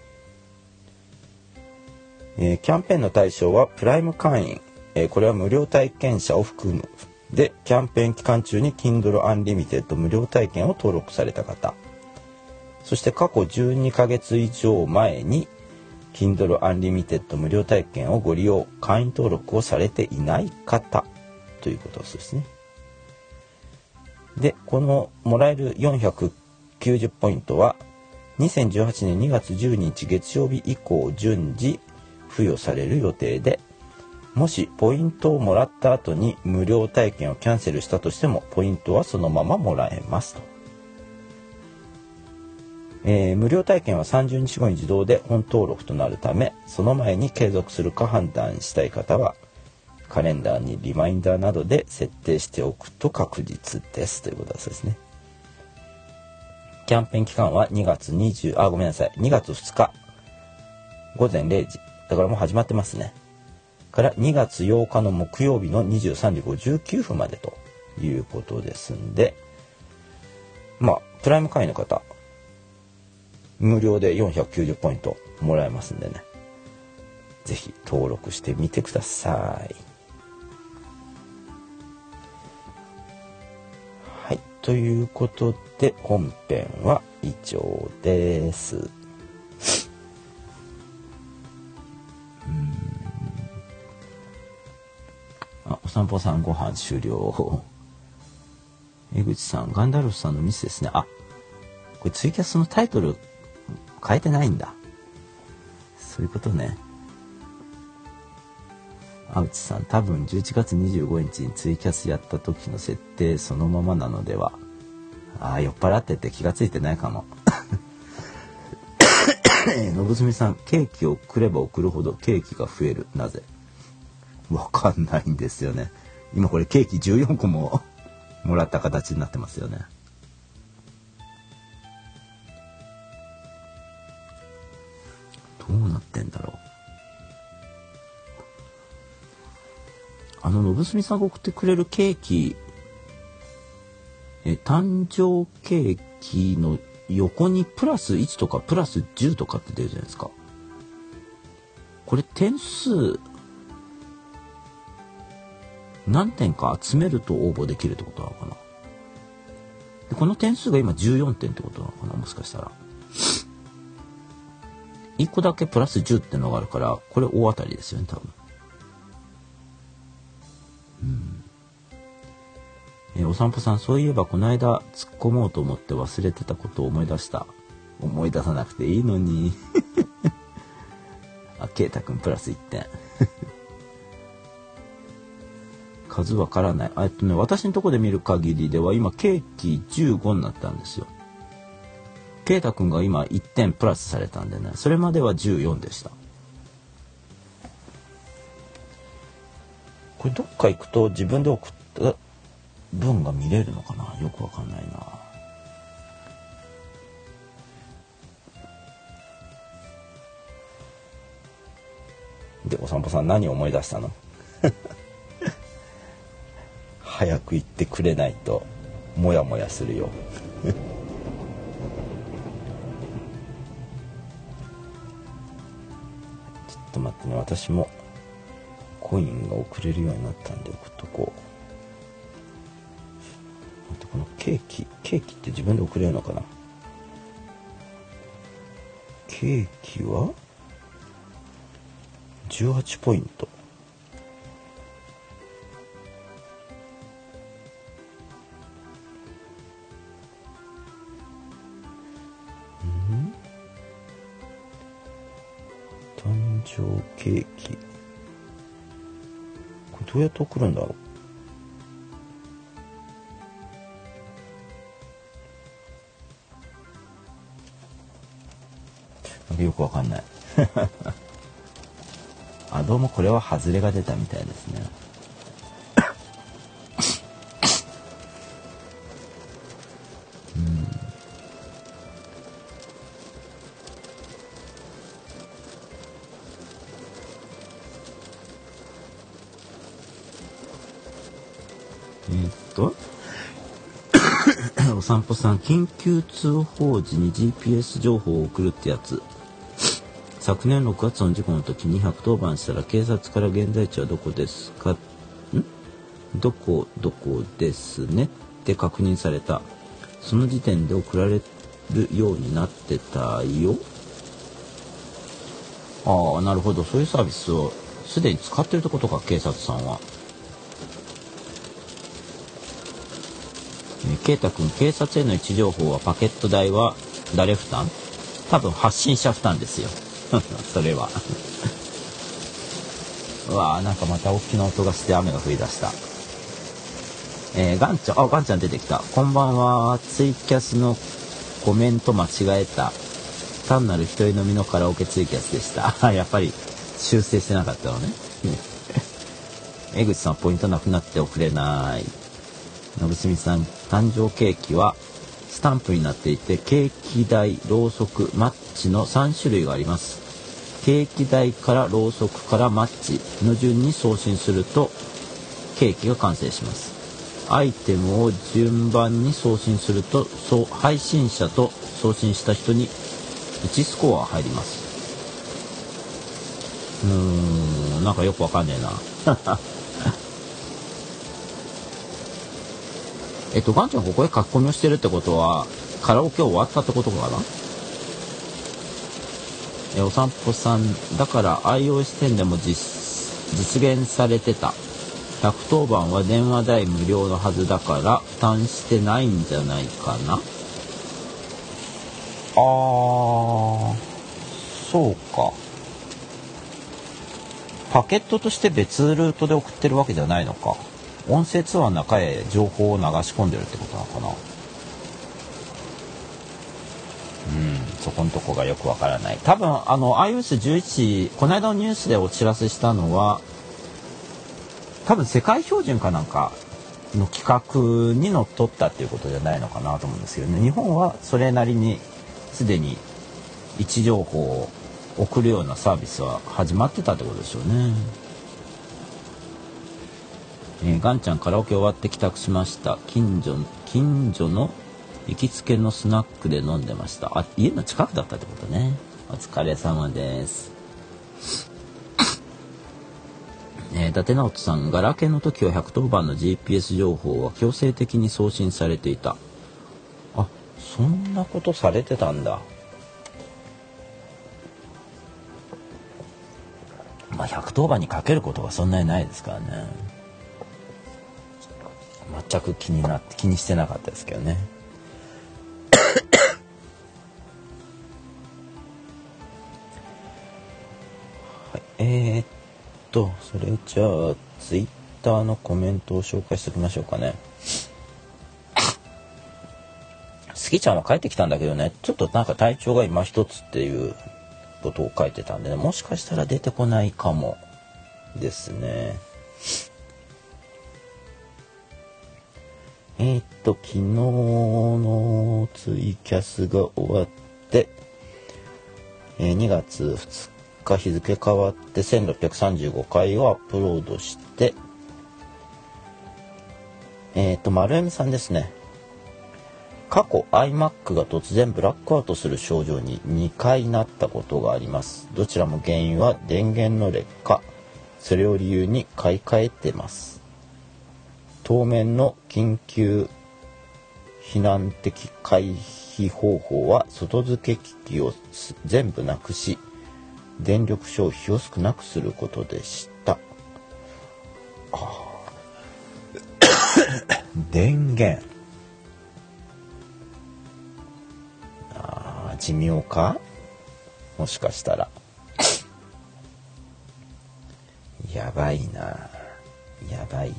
Speaker 5: キャンペーンの対象はプライム会員、これは無料体験者を含むで、キャンペーン期間中に Kindle Unlimited 無料体験を登録された方、そして過去12ヶ月以上前に Kindle Unlimited 無料体験をご利用、会員登録をされていない方ということですね。で、このもらえる490ポイントは2018年2月12日月曜日以降順次付与される予定で、もしポイントをもらった後に無料体験をキャンセルしたとしてもポイントはそのままもらえますと。無料体験は30日後に自動で本登録となるため、その前に継続するか判断したい方はカレンダーにリマインダーなどで設定しておくと確実ですということですね。キャンペーン期間は2月2日午前0時だからもう始まってますね。から2月8日の木曜日の23時59分までということですんで、プライム会員の方無料で490ポイントもらえますんでね、ぜひ登録してみてください。はい、ということで本編は以上です。お散歩さんご飯終了。江口さん、ガンダルフさんのミスですね。これツイキャスのタイトル変えてないんだ。そういうことね。青内さん、多分11月25日にツイキャスやった時の設定そのままなのでは。酔っ払ってて気がついてないかも。のぶすみさん、ケーキを送れば送るほどケーキが増える。なぜ？わかんないんですよね。今これケーキ14個ももらった形になってますよね。どうなってんだろう。のぶすみさんが送ってくれるケーキ、誕生ケーキの横にプラス1とかプラス10とかって出るじゃないですか。これ点数何点か集めると応募できるってことなのかな。でこの点数が今14点ってことなのかな、もしかしたら。1個だけプラス10ってのがあるから、これ大当たりですよね、多分。お散歩さん、そういえばこの間突っ込もうと思って忘れてたことを思い出した。思い出さなくていいのに。ケイタくんプラス1点。数わからない。私のとこで見る限りでは今ケーキ15になったんですよ。ケイタくんが今1点プラスされたんでね、それまでは14でした。これどっか行くと自分で送った分が見れるのかな、よくわかんないな。で、お散歩さん何を思い出したの？早く言ってくれないとモヤモヤするよ。ちょっと待ってね、私もコインが送れるようになったんで送っとこう。このケーキって自分で送れるのかな。ケーキは18ポイント。誕生ケーキ、これどうやって送るんだろう。よくわかんない。どうもこれは外れが出たみたいですね。 とお散歩さん、緊急通報時に GPS 情報を送るってやつ。昨年6月の事故の時に110番したら警察から現在地はどこですかどこですねって確認された。その時点で送られるようになってたよ。ああ、なるほど。そういうサービスをすでに使ってるってことか、警察さんは。ケイタ君、警察への位置情報はパケット代は誰負担？多分発信者負担ですよ。それは。うわー、なんかまた大きな音がして雨が降り出した。ガンちゃん出てきた。こんばんは。ツイキャスのコメント間違えた。単なる一人飲みのカラオケツイキャスでした。やっぱり修正してなかったのね。江口さん、ポイントなくなって送れない。のぶすみさん、誕生ケーキはスタンプになっていて、ケーキ台、ろうそく、マッチの3種類があります。ケーキ台からろうそくからマッチの順に送信するとケーキが完成します。アイテムを順番に送信すると、配信者と送信した人に1スコア入ります。なんかよくわかんねえな。ガンちゃんここで書き込みをしてるってことはカラオケ終わったってことかな。お散歩さん、だから iOS 10でも実現されてた。110番は電話代無料のはずだから負担してないんじゃないかな。そうか。パケットとして別ルートで送ってるわけじゃないのか。音声通話の中へ情報を流し込んでるってことなのかな。そこのとこがよくわからない。多分iOS11、この間のニュースでお知らせしたのは多分世界標準かなんかの企画にのっとったっていうことじゃないのかなと思うんですけどね。日本はそれなりにすでに位置情報を送るようなサービスは始まってたってことでしょうね。ガンちゃん、カラオケ終わって帰宅しました。近所の行きつけのスナックで飲んでました。家の近くだったってことね。お疲れ様です。伊達直人さん、ガラケーの時は110番の GPS 情報は強制的に送信されていた。そんなことされてたんだ。110番にかけることがそんなにないですからね。全く気にしてなかったですけどね。はい、それじゃあツイッターのコメントを紹介しておきましょうかね。スギちゃんは帰ってきたんだけどね、ちょっとなんか体調が今一つっていうことを書いてたんでね、もしかしたら出てこないかもですね。昨日のツイキャスが終わって、2月2日日付変わって1635回をアップロードして、丸 M さんですね。過去 iMac が突然ブラックアウトする症状に2回なったことがあります。どちらも原因は電源の劣化。それを理由に買い替えてます。当面の緊急避難的回避方法は外付け機器を全部なくし、電力消費を少なくすることでした。電源。寿命か？もしかしたら。やばいな。やばい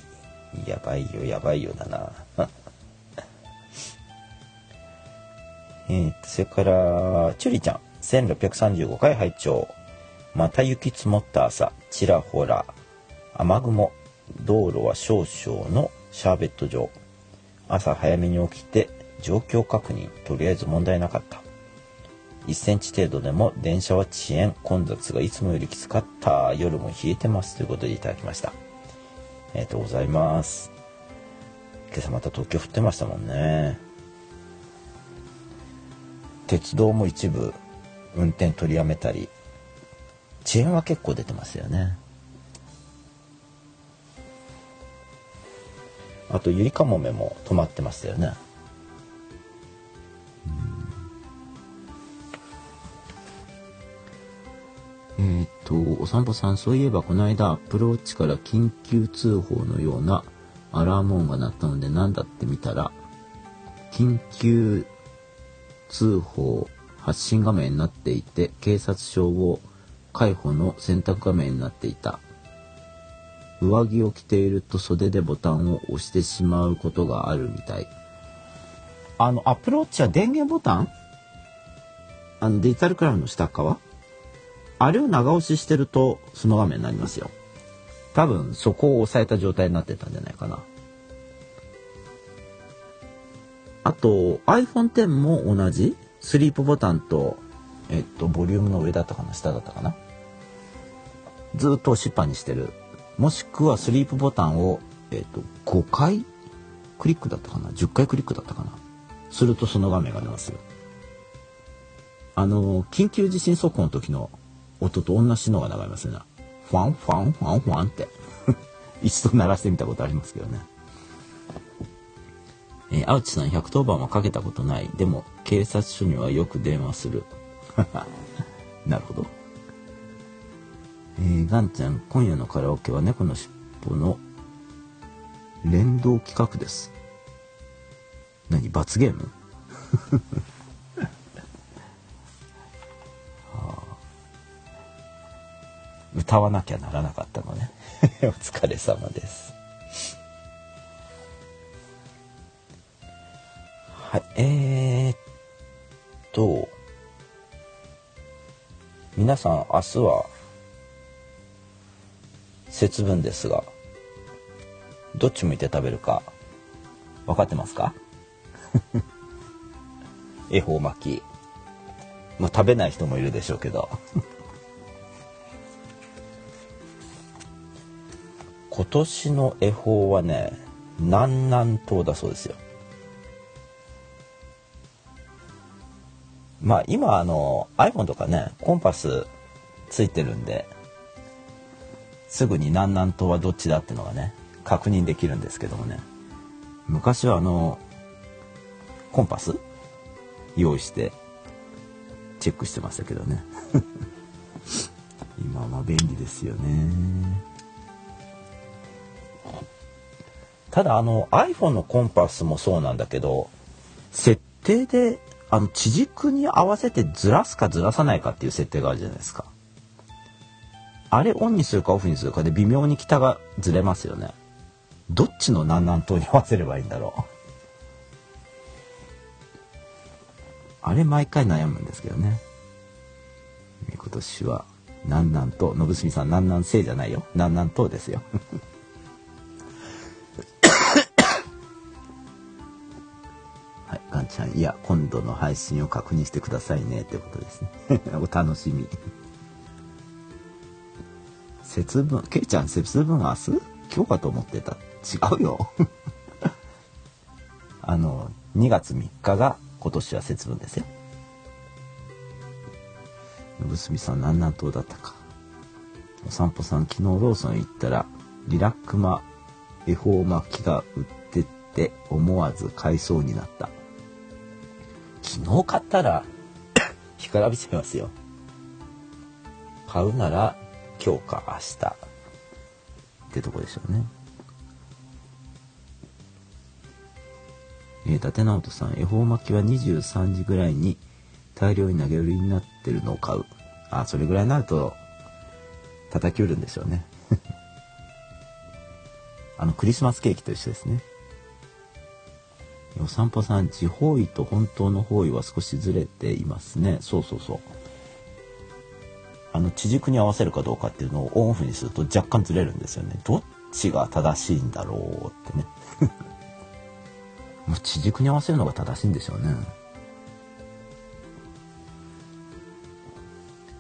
Speaker 5: よだな。それからチュリちゃん、1635回拝聴。また雪積もった朝、ちらほら雨雲、道路は少々のシャーベット状。朝早めに起きて状況確認、とりあえず問題なかった。1センチ程度でも電車は遅延、混雑がいつもよりきつかった。夜も冷えてます、ということでいただきました。ありがとうございます。 今朝また東京降ってましたもんね。鉄道も一部運転取りやめたり、遅延は結構出てますよね。あとゆりかもめも止まってましたよね。お散歩さん、そういえばこの間アップルウォッチから緊急通報のようなアラーム音が鳴ったのでなんだって見たら緊急通報発信画面になっていて、警察消防海保の選択画面になっていた。上着を着ていると袖でボタンを押してしまうことがあるみたい。アップルウォッチは電源ボタン、デジタルクラブの下側、あれを長押ししてるとその画面になりますよ。多分そこを押さえた状態になってたんじゃないかな。あと iPhone X も同じスリープボタンとボリュームの上だったかな、下だったかな、ずっと押しっぱにしてる。もしくはスリープボタンを5回クリックだったかな、10回クリックだったかな、するとその画面が出ますよ。緊急地震速報の時の音と同じのが流れますよね。ファンファンファンファンって一度鳴らしてみたことありますけどね。青地さん、110番はかけたことない。でも警察署にはよく電話する。なるほど。ガンちゃん、今夜のカラオケは猫のしっぽの連動企画です。何、罰ゲーム？歌わなきゃならなかったのね。お疲れ様です。はい、皆さん明日は節分ですが、どっち向いて食べるか分かってますか？恵方巻き、食べない人もいるでしょうけど。今年の恵方はね、南南東だそうですよ。今iPhone とかね、コンパスついてるんで、すぐに南南東はどっちだっていうのがね、確認できるんですけどもね。昔はコンパス用意してチェックしてましたけどね。今は便利ですよね。ただiPhone のコンパスもそうなんだけど、設定で地軸に合わせてずらすかずらさないかっていう設定があるじゃないですか。あれオンにするかオフにするかで微妙に北がずれますよね。どっちの南南東に合わせればいいんだろう。あれ毎回悩むんですけどね。今年は南南東、信澄さん、南南西じゃないよ、南南東ですよ。はい、ガンちゃん、いや今度の配信を確認してくださいねってことですね。お楽しみ。節分、ケイちゃん、節分明日？今日かと思ってた。違うよ。2月3日が今年は節分ですよ。信澄さん、南南東だったか。お散歩さん、昨日ローソン行ったらリラックマ恵方巻きが売ってて思わず買いそうになった。昨日買ったら干からびちゃいますよ。買うなら今日か明日ってとこでしょうね。伊達直人さん、恵方巻きは23時ぐらいに大量に投げ売りになってるのを買う。それぐらいになると叩き売るんでしょうね。クリスマスケーキと一緒ですね。お散歩さん、地方位と本当の方位は少しずれていますね。そうそうそう。地軸に合わせるかどうかっていうのをオンオフにすると若干ずれるんですよね。どっちが正しいんだろうってね。もう地軸に合わせるのが正しいんでしょうね。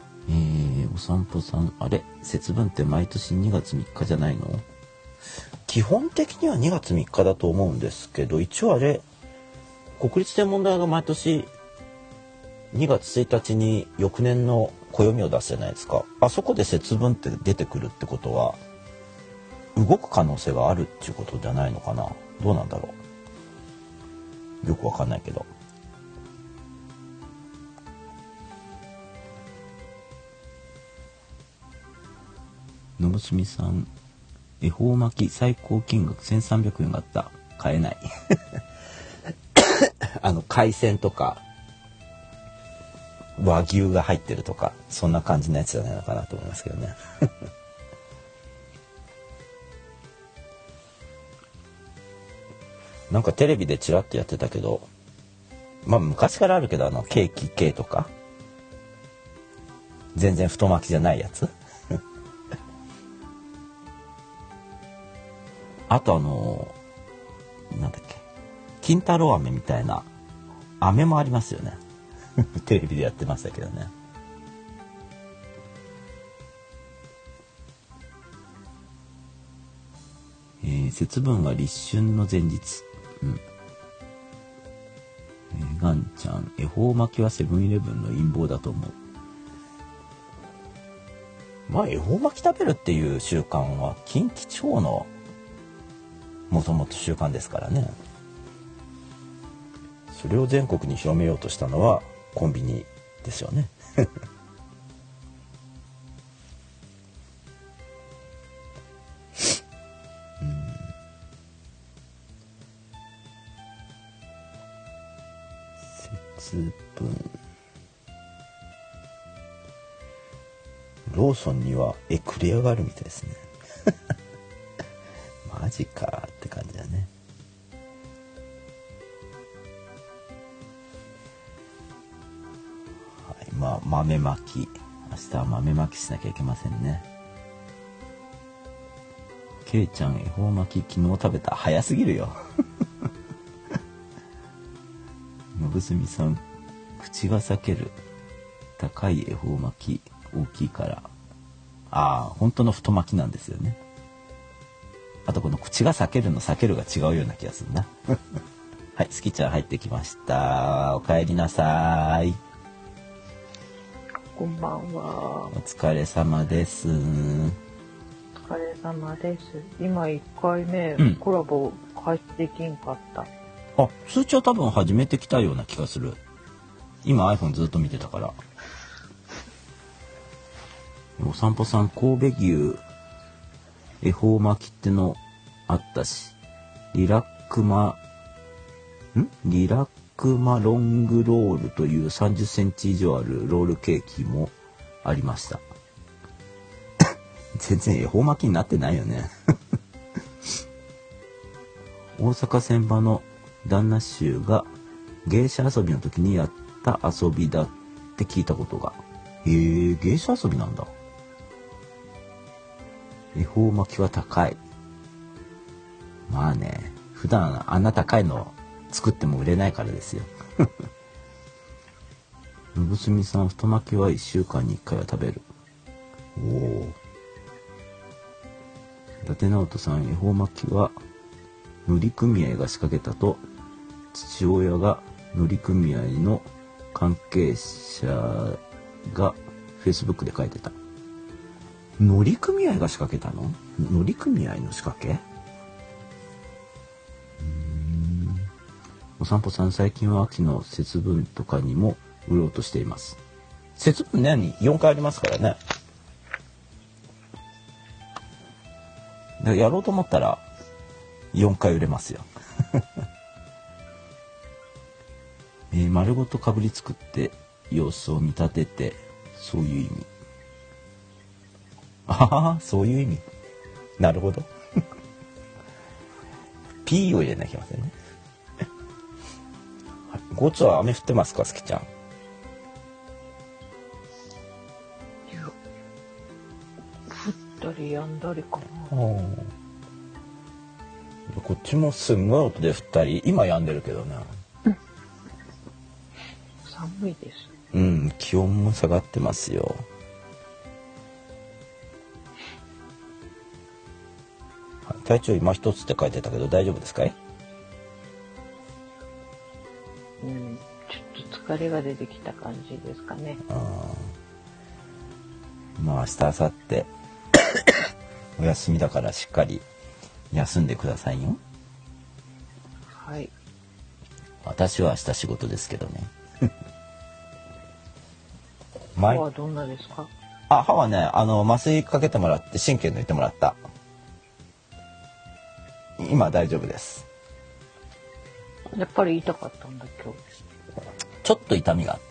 Speaker 5: お散歩さん、あれ節分って毎年2月3日じゃないの？ 基本的には2月3日だと思うんですけど、一応あれ国立天文台が毎年2月1日に翌年の暦を出すじゃないですか。あそこで節分って出てくるってことは動く可能性があるっていうことじゃないのかな。どうなんだろう、よくわかんないけど。のぶすみさん、恵方巻き最高金額1300円があった。買えない海鮮とか和牛が入ってるとかそんな感じのやつじゃないのかなと思いますけどねなんかテレビでチラッとやってたけど、まあ昔からあるけどケーキ系とか全然太巻きじゃないやつあとなんだっけ、金太郎飴みたいな飴もありますよねテレビでやってましたけどね。節分は立春の前日。ガンちゃん、恵方巻きはセブンイレブンの陰謀だと思う。まあ恵方巻き食べるっていう習慣は近畿地方のもともと習慣ですからね。それを全国に広めようとしたのはコンビニですよね節分、ローソンにはエクレアがあるみたいですねマジかって感じだね。はい、まあ豆まき、明日は豆まきしなきゃいけませんね。けいちゃん、恵方巻き昨日食べた。早すぎるよのぶすみさん、口が裂ける。高い恵方巻き大きいから。ああ、本当の太巻きなんですよね。あとこの口が裂けるの裂けるが違うような気がするなはい、すきちゃん入ってきました。お帰りなさい。
Speaker 6: こんばんは。
Speaker 5: お疲れ様です。
Speaker 6: お疲れ様です。今1回目、コラボ開始できんかった。
Speaker 5: あ、通知は多分始めてきたような気がする。今 iPhone ずっと見てたから。お散歩さん、神戸牛恵方巻きってのあったし、リラックマロングロールという30センチ以上あるロールケーキもありました全然恵方巻きになってないよね大阪船場の旦那衆が芸者遊びの時にやった遊びだって聞いたことが。芸者遊びなんだ。恵方巻きは高い。まあね、普段あんな高いの作っても売れないからですよのぶすみさん、太巻きは1週間に1回は食べる。おお。伊達直人さん、恵方巻きは海苔組合が仕掛けたと父親が海苔組合の関係者が Facebook で書いてた。海苔組合が仕掛けたの？海苔組合の仕掛け？お散歩さん、最近は秋の節分とかにも売ろうとしています。節分年に4回ありますからね。やろうと思ったら4回売れますよ丸ごとかぶりつくって様子を見立てて、そういう意味。ああ、そういう意味。なるほどP を入れなきゃいけませんねゴツは雨降ってますか、すきちゃん。
Speaker 6: いや、降ったりやんだりかな。
Speaker 5: こっちもすんごい音で降ったり、今止んでるけどね。
Speaker 6: 寒いです。
Speaker 5: 気温も下がってますよ。 体調今一つって書いてたけど大丈夫ですかい？
Speaker 6: ちょっと疲れが出てきた感じですかね。
Speaker 5: まあ明日明後日お休みだからしっかり休んでくださいよ。
Speaker 6: はい。
Speaker 5: 私は明日仕事ですけどね。
Speaker 6: 歯はどんなですか？
Speaker 5: 歯はね、麻酔かけてもらって神経抜いてもらった。今大丈夫です。
Speaker 6: やっぱり痛かったんだ今日。
Speaker 5: ちょっと痛みがあった。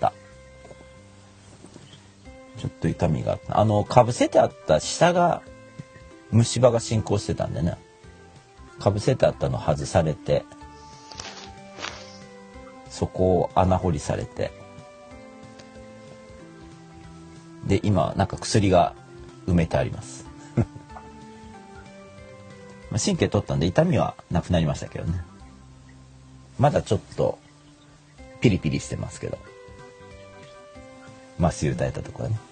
Speaker 5: かぶせてあった下が虫歯が進行してたんでね。かぶせてあったの外されて、そこを穴掘りされて、で今なんか薬が埋めてあります。神経取ったんで痛みはなくなりましたけどね。まだちょっとピリピリしてますけど、麻酔打たれたところね。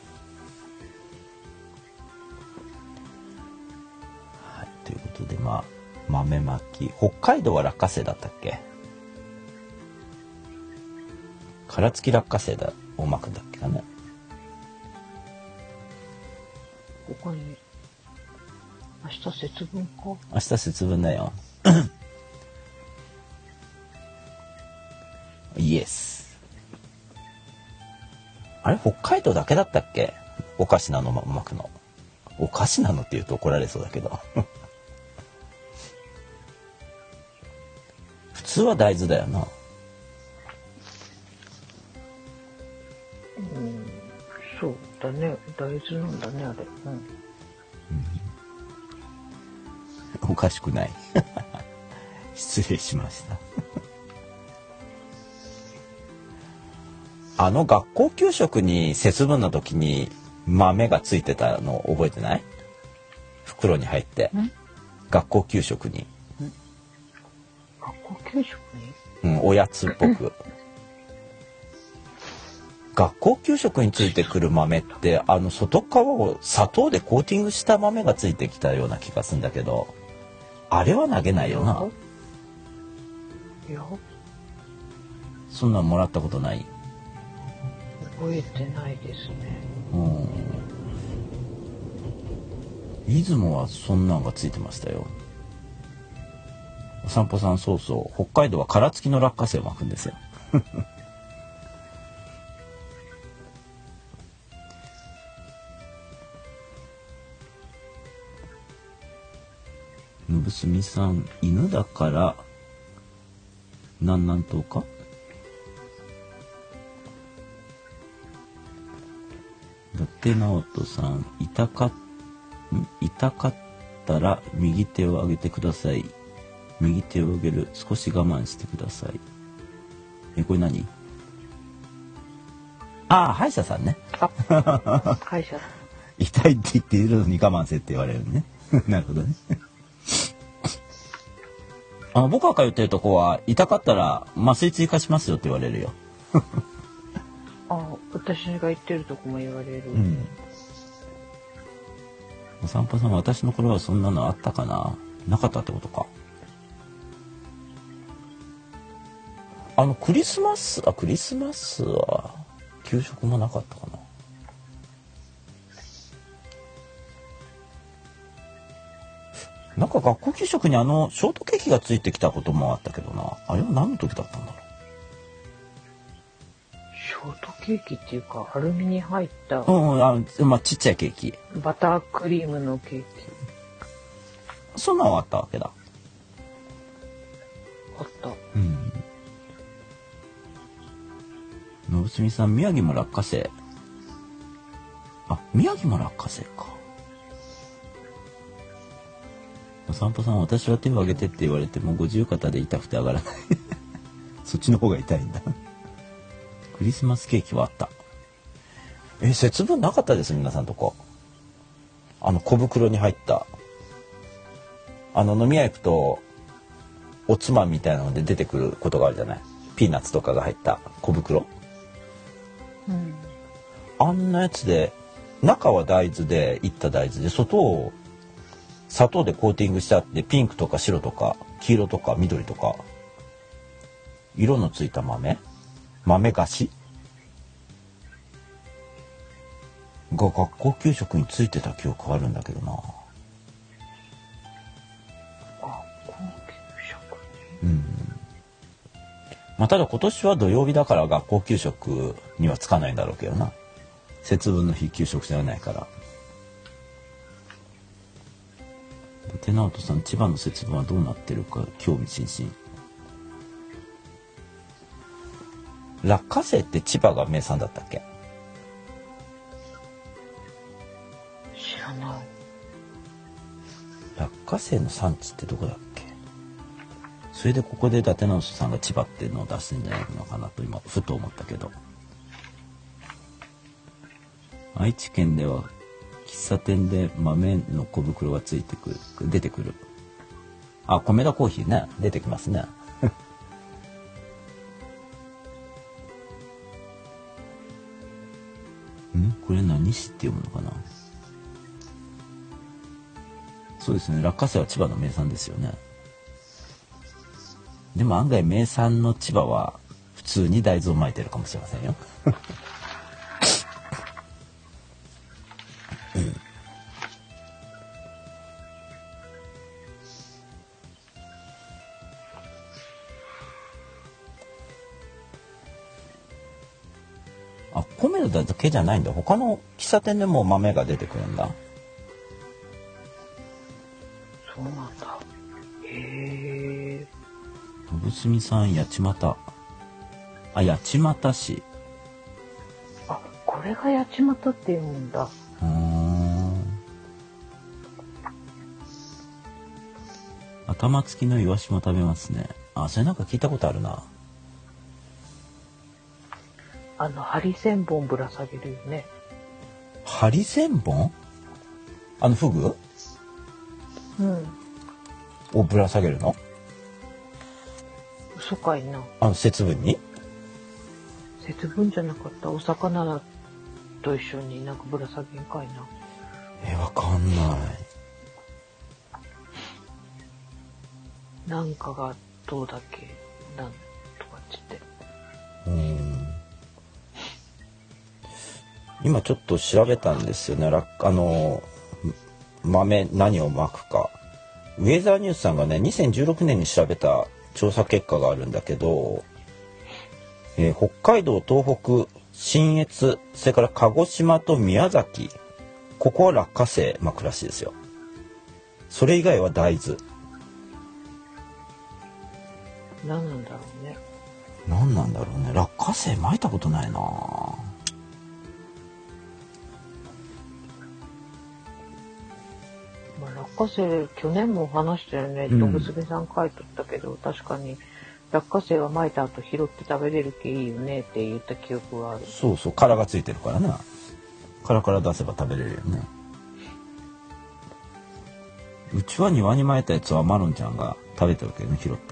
Speaker 5: はい、ということで豆まき、北海道は落花生だったっけ？殻付き落花生を巻くんだっけかね。
Speaker 6: ここに明日節分か？
Speaker 5: 明日節分だよ。イエス。あれ北海道だけだったっけ？おかしなの巻くの。おかしなのって言うと怒られそうだけど。普通は大豆だよな。
Speaker 6: そうだね。大豆なんだねあれ。
Speaker 5: おかしくない。失礼しました。学校給食に節分の時に豆がついてたの覚えてない？袋に入って。学校給食に。
Speaker 6: 学校給食に？
Speaker 5: おやつっぽく。学校給食についてくる豆って外側を砂糖でコーティングした豆がついてきたような気がするんだけど、あれは投げないよな。
Speaker 6: いや、
Speaker 5: そんなんもらったことない？
Speaker 6: 覚えてないですね。
Speaker 5: 出雲はそんなんがついてましたよ。お散歩さん、そうそう、北海道は殻付きの落花生を巻くんですよ。のぶすみさん、犬だから南南東か？伊達直人さん、痛かったら右手を上げてください。右手を上げる。少し我慢してください。これ何？歯医者さんね。
Speaker 6: 歯医者。
Speaker 5: 痛いって言っているのに我慢せって言われるね。なるほどね。僕が通ってるとこは痛かったら麻酔追加しますよって言われるよ。
Speaker 6: 私が行ってるとこも言われる。
Speaker 5: お散歩さん、私の頃はそんなのあったかな？なかったってことか。クリスマスは給食もなかったかな。なんか学校給食にショートケーキがついてきたこともあったけどな。あれは何の時だったんだろう。
Speaker 6: ショートケーキっていうかアルミに入った。
Speaker 5: ちっちゃいケーキ。
Speaker 6: バタークリームのケーキ。
Speaker 5: そんなのあったわけだ。
Speaker 6: あった。
Speaker 5: のぶすみさん、宮城も落花生。宮城も落花生か。お散歩さん、私は手を挙げてって言われても五十肩で痛くて上がらない。そっちの方が痛いんだ。クリスマスケーキはあった。節分なかったです、皆さんとこ。小袋に入った。飲み屋行くとおつまみみたいなので出てくることがあるじゃない。ピーナッツとかが入った小袋。あんなやつで、中は大豆で、いった大豆で、外を砂糖でコーティングしてあって、ピンクとか白とか黄色とか緑とか色のついた豆菓子が学校給食についてた記憶あるんだけどな。
Speaker 6: 学校給食
Speaker 5: うん。まあただ今年は土曜日だから学校給食にはつかないんだろうけどな。節分の日給食じゃないから。伊達直人さん、千葉の節分はどうなってるか興味津々。落花生って千葉が名産だったっけ？
Speaker 6: 知らない。
Speaker 5: 落花生の産地ってどこだっけ？それでここで伊達直人さんが千葉っていうのを出してんじゃないのかなと今ふと思ったけど。愛知県では喫茶店で豆の小袋が出てくる。あ、米田コーヒーね、出てきますね。これ何市って読むのかな。そうですね、落花生は千葉の名産ですよね。でも案外名産の千葉は普通に大豆をまいてるかもしれませんよ。あ、米だけじゃないんだ。他の喫茶店でも豆が出てくるんだ。
Speaker 6: そうなんだ。へえ。
Speaker 5: 信住さん、八街。あ、八街市。
Speaker 6: あ、これが八街っていうんだ。
Speaker 5: 頭付きのイワシも食べますね。あ、それなんか聞いたことあるな。
Speaker 6: ハリセンボンぶら下げるよね。
Speaker 5: ハリセンボン？フグ？
Speaker 6: うん。
Speaker 5: をぶら下げるの？
Speaker 6: 嘘かいな。
Speaker 5: 節分に？
Speaker 6: 節分じゃなかった。お魚と一緒になんかぶら下げんかいな。
Speaker 5: わかんない。
Speaker 6: なんかがどうだっけなんとかっつって。
Speaker 5: 今ちょっと調べたんですよね。豆何をまくか。ウェザーニュースさんがね、2016年に調べた調査結果があるんだけど、北海道、東北、信越、それから鹿児島と宮崎、ここは落花生まくらしいですよ。それ以外は大豆。
Speaker 6: 何なんだろうね。
Speaker 5: 何なんだろうね。落花生まいたことないな。
Speaker 6: 落花生去年も話したよね。娘さん書いとったけど、確かに落花生は巻いた後拾って食べれるけいいよねって言った記憶がある。
Speaker 5: そうそう、殻がついてるからな。殻から出せば食べれるよね。うちは庭に巻いたやつはマロンちゃんが食べてるけどね、拾って。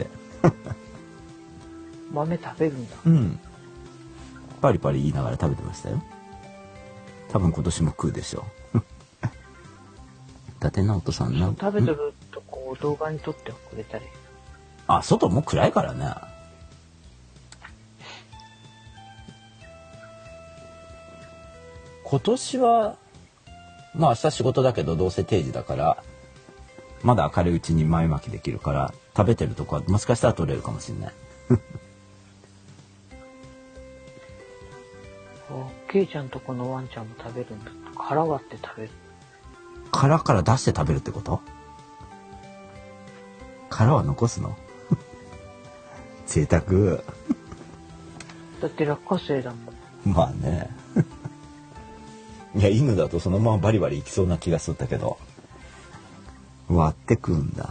Speaker 6: 豆食べるんだ。
Speaker 5: うん。パリパリ言いながら食べてましたよ。多分今年も食うでしょう。伊達直人さんなん
Speaker 6: 食べとるとこ動画に撮ってくれたり。
Speaker 5: あ、外も暗いからね。今年はまあ明日仕事だけどどうせ定時だからまだ明るいうちに前巻きできるから食べてるとこはもしかしたら取れるかもしれない。
Speaker 6: ケイちゃんとこのワンちゃんも食べるんだ。殻割って食べる。
Speaker 5: 殻から出して食べるってこと？殻は残すの？贅沢。
Speaker 6: だって落花生だもん。
Speaker 5: まあね。いや、犬だとそのままバリバリいきそうな気がするんだけど。割って食うんだ。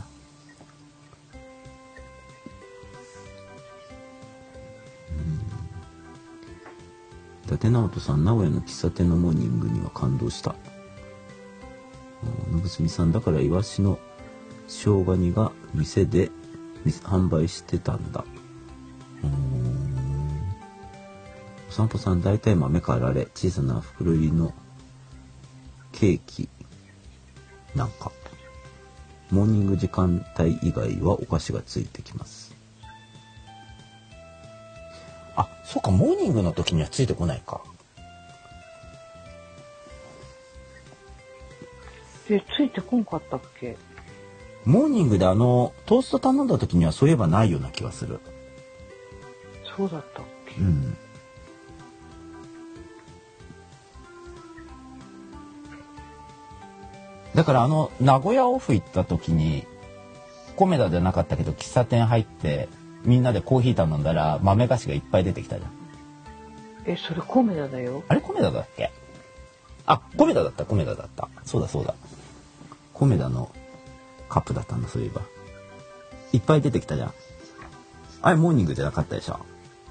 Speaker 5: 伊達直人さん、名古屋の喫茶店のモーニングには感動した。信住さん、だからイワシの生姜煮が店で販売してたんだ。お散歩さん、大体豆からあれ小さな袋入りのケーキなんか。 モーニング時間帯以外はお菓子がついてきます。あ、そうか、モーニングの時にはついてこないか。
Speaker 6: で、ついてこんかったっけ？
Speaker 5: モーニングでトースト頼んだ時にはそういえばないような気がする。
Speaker 6: そうだったっけ？
Speaker 5: うん。だから名古屋オフ行った時にコメダじゃなかったけど喫茶店入ってみんなでコーヒー頼んだら豆菓子がいっぱい出てきたじゃん。
Speaker 6: それコメダだよ。
Speaker 5: あれコメダだっけ？あ、コメダだった。そうだそうだ。コメダのカップだったんだ、そういえば。いっぱい出てきたじゃん。あれモーニングじゃなかったでしょ。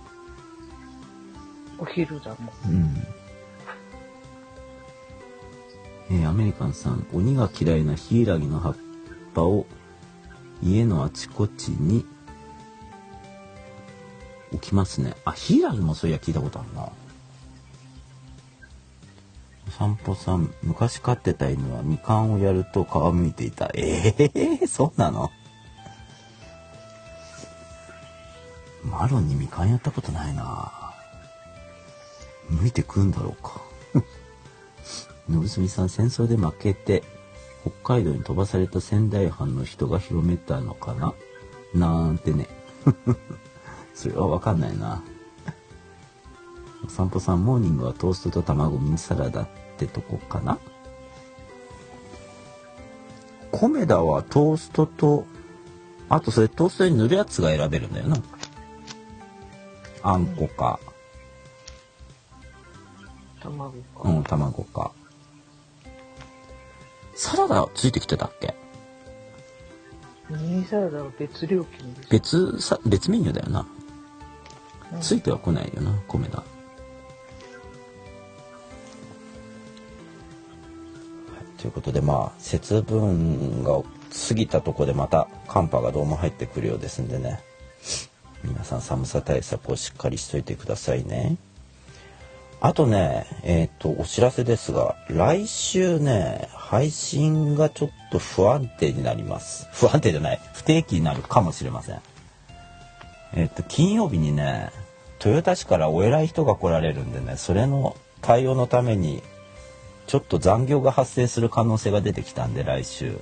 Speaker 6: お昼だも
Speaker 5: ん。アメリカンさん、鬼が嫌いなヒイラギの葉っぱを家のあちこちに置きますね。あ、ヒイラギもそういや聞いたことあるな。お散歩さん、昔飼ってた犬はみかんをやると皮むいていた。そうなの？マロンにみかんやったことないな。剥いて食うんだろうか。のぶすみさん、戦争で負けて北海道に飛ばされた仙台藩の人が広めたのかななんてね。それはわかんないな。お散歩さん、モーニングはトーストと卵ミニサラダってとこかな。コメダはトーストと、あとそれトーストに塗るやつが選べるんだよな。あんこか、
Speaker 6: 卵か。
Speaker 5: うん、卵か。サラダついてきてたっけ？
Speaker 6: ミニサラダは別料金です。
Speaker 5: 別メニューだよな。
Speaker 6: うん、
Speaker 5: ついては来ないよな、コメダ。ということで、節分が過ぎたところでまた寒波がどうも入ってくるようですんでね、皆さん寒さ対策をしっかりしといてくださいね。あとね、お知らせですが、来週ね、配信がちょっと不安定になります。不安定じゃない、不定期になるかもしれません。金曜日にね、豊田市からお偉い人が来られるんでね、それの対応のためにちょっと残業が発生する可能性が出てきたんで、来週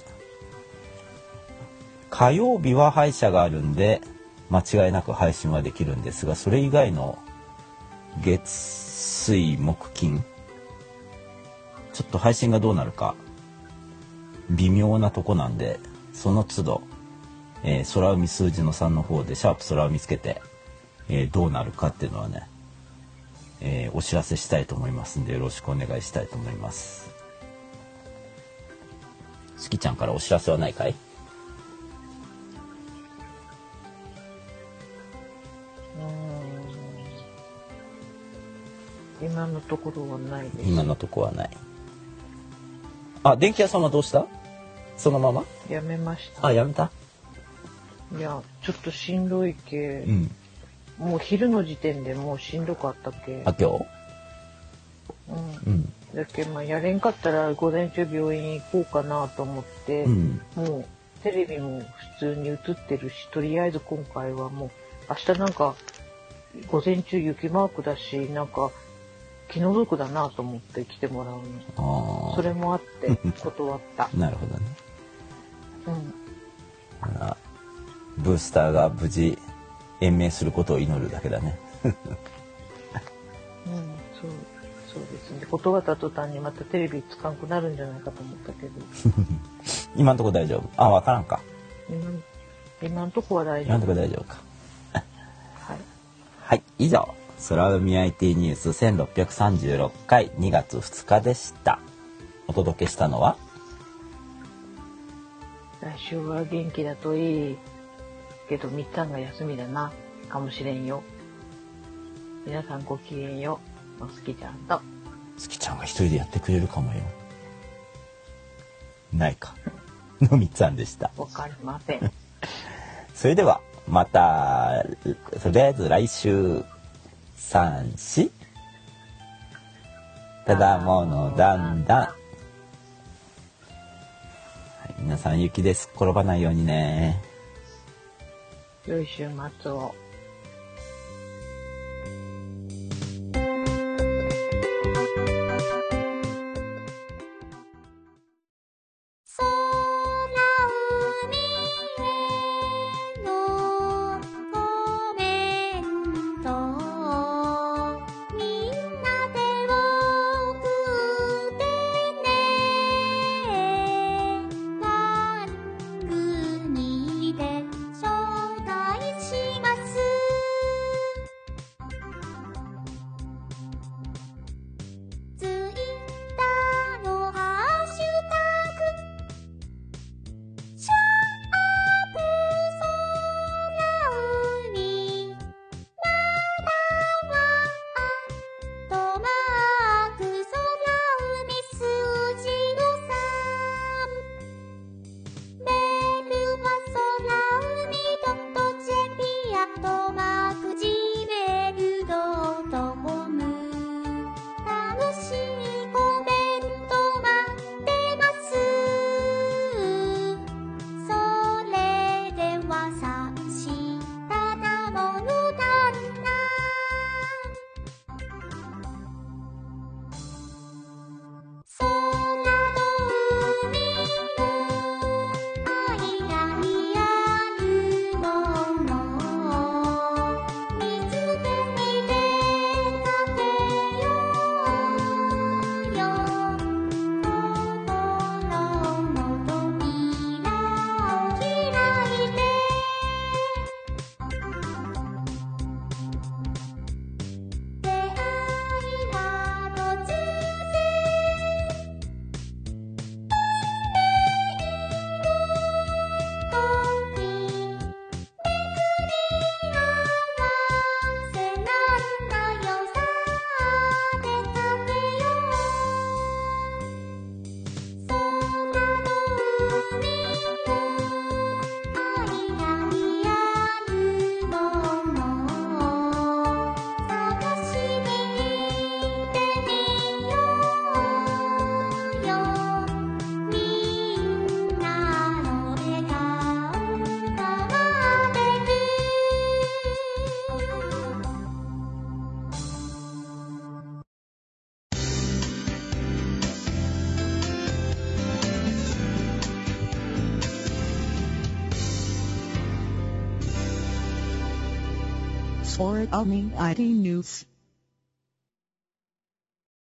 Speaker 5: 火曜日は歯医者があるんで間違いなく配信はできるんですが、それ以外の月水木金ちょっと配信がどうなるか微妙なとこなんで、その都度、空海数字の3の方でシャープ空海つけて、どうなるかっていうのはね、お知らせしたいと思いますんで、よろしくお願いしたいと思います。すきちゃんからお知らせはないかい？
Speaker 6: 今のところはないです。
Speaker 5: 今のところはない。あ、電気屋さんはどうした？そのまま？
Speaker 6: やめました。
Speaker 5: あ、やめた？
Speaker 6: いや、ちょっとしんどいけ、
Speaker 5: うん、
Speaker 6: もう昼の時点でもうしんどかったけ。
Speaker 5: あ、今日？
Speaker 6: うん。だけどやれんかったら午前中病院行こうかなと思って、もうテレビも普通に映ってるし、とりあえず今回はもう明日なんか午前中雪マークだし、なんか気の毒だなと思って来てもらうの。それもあって断った。
Speaker 5: なるほどね。ブースターが無事延命することを祈るだけだね。
Speaker 6: そうですね。断った途端にまたテレビつかんくなるんじゃないかと思ったけど。
Speaker 5: 今んとこ大丈夫？あ、わからんか。
Speaker 6: 今んとこは大丈夫。
Speaker 5: 今んとこ大丈夫か。
Speaker 6: はい。
Speaker 5: はい、以上、空海 IT ニュース1636回2月2日でした。お届けしたのは、
Speaker 6: 来週は元気だといいけど、みっちゃんが休みだな、かもしれんよ。皆さんごきげんよう。のすきちゃんと。
Speaker 5: すきちゃんが一人でやってくれるかもよ。ないか。のみっちゃんでした。
Speaker 6: わかりません。
Speaker 5: それでは、また、とりあえず来週、3、4。ただものだんだん。はい、皆皆さん雪です転ばないようにね。
Speaker 6: 良い週末を。
Speaker 2: For Omni ID News.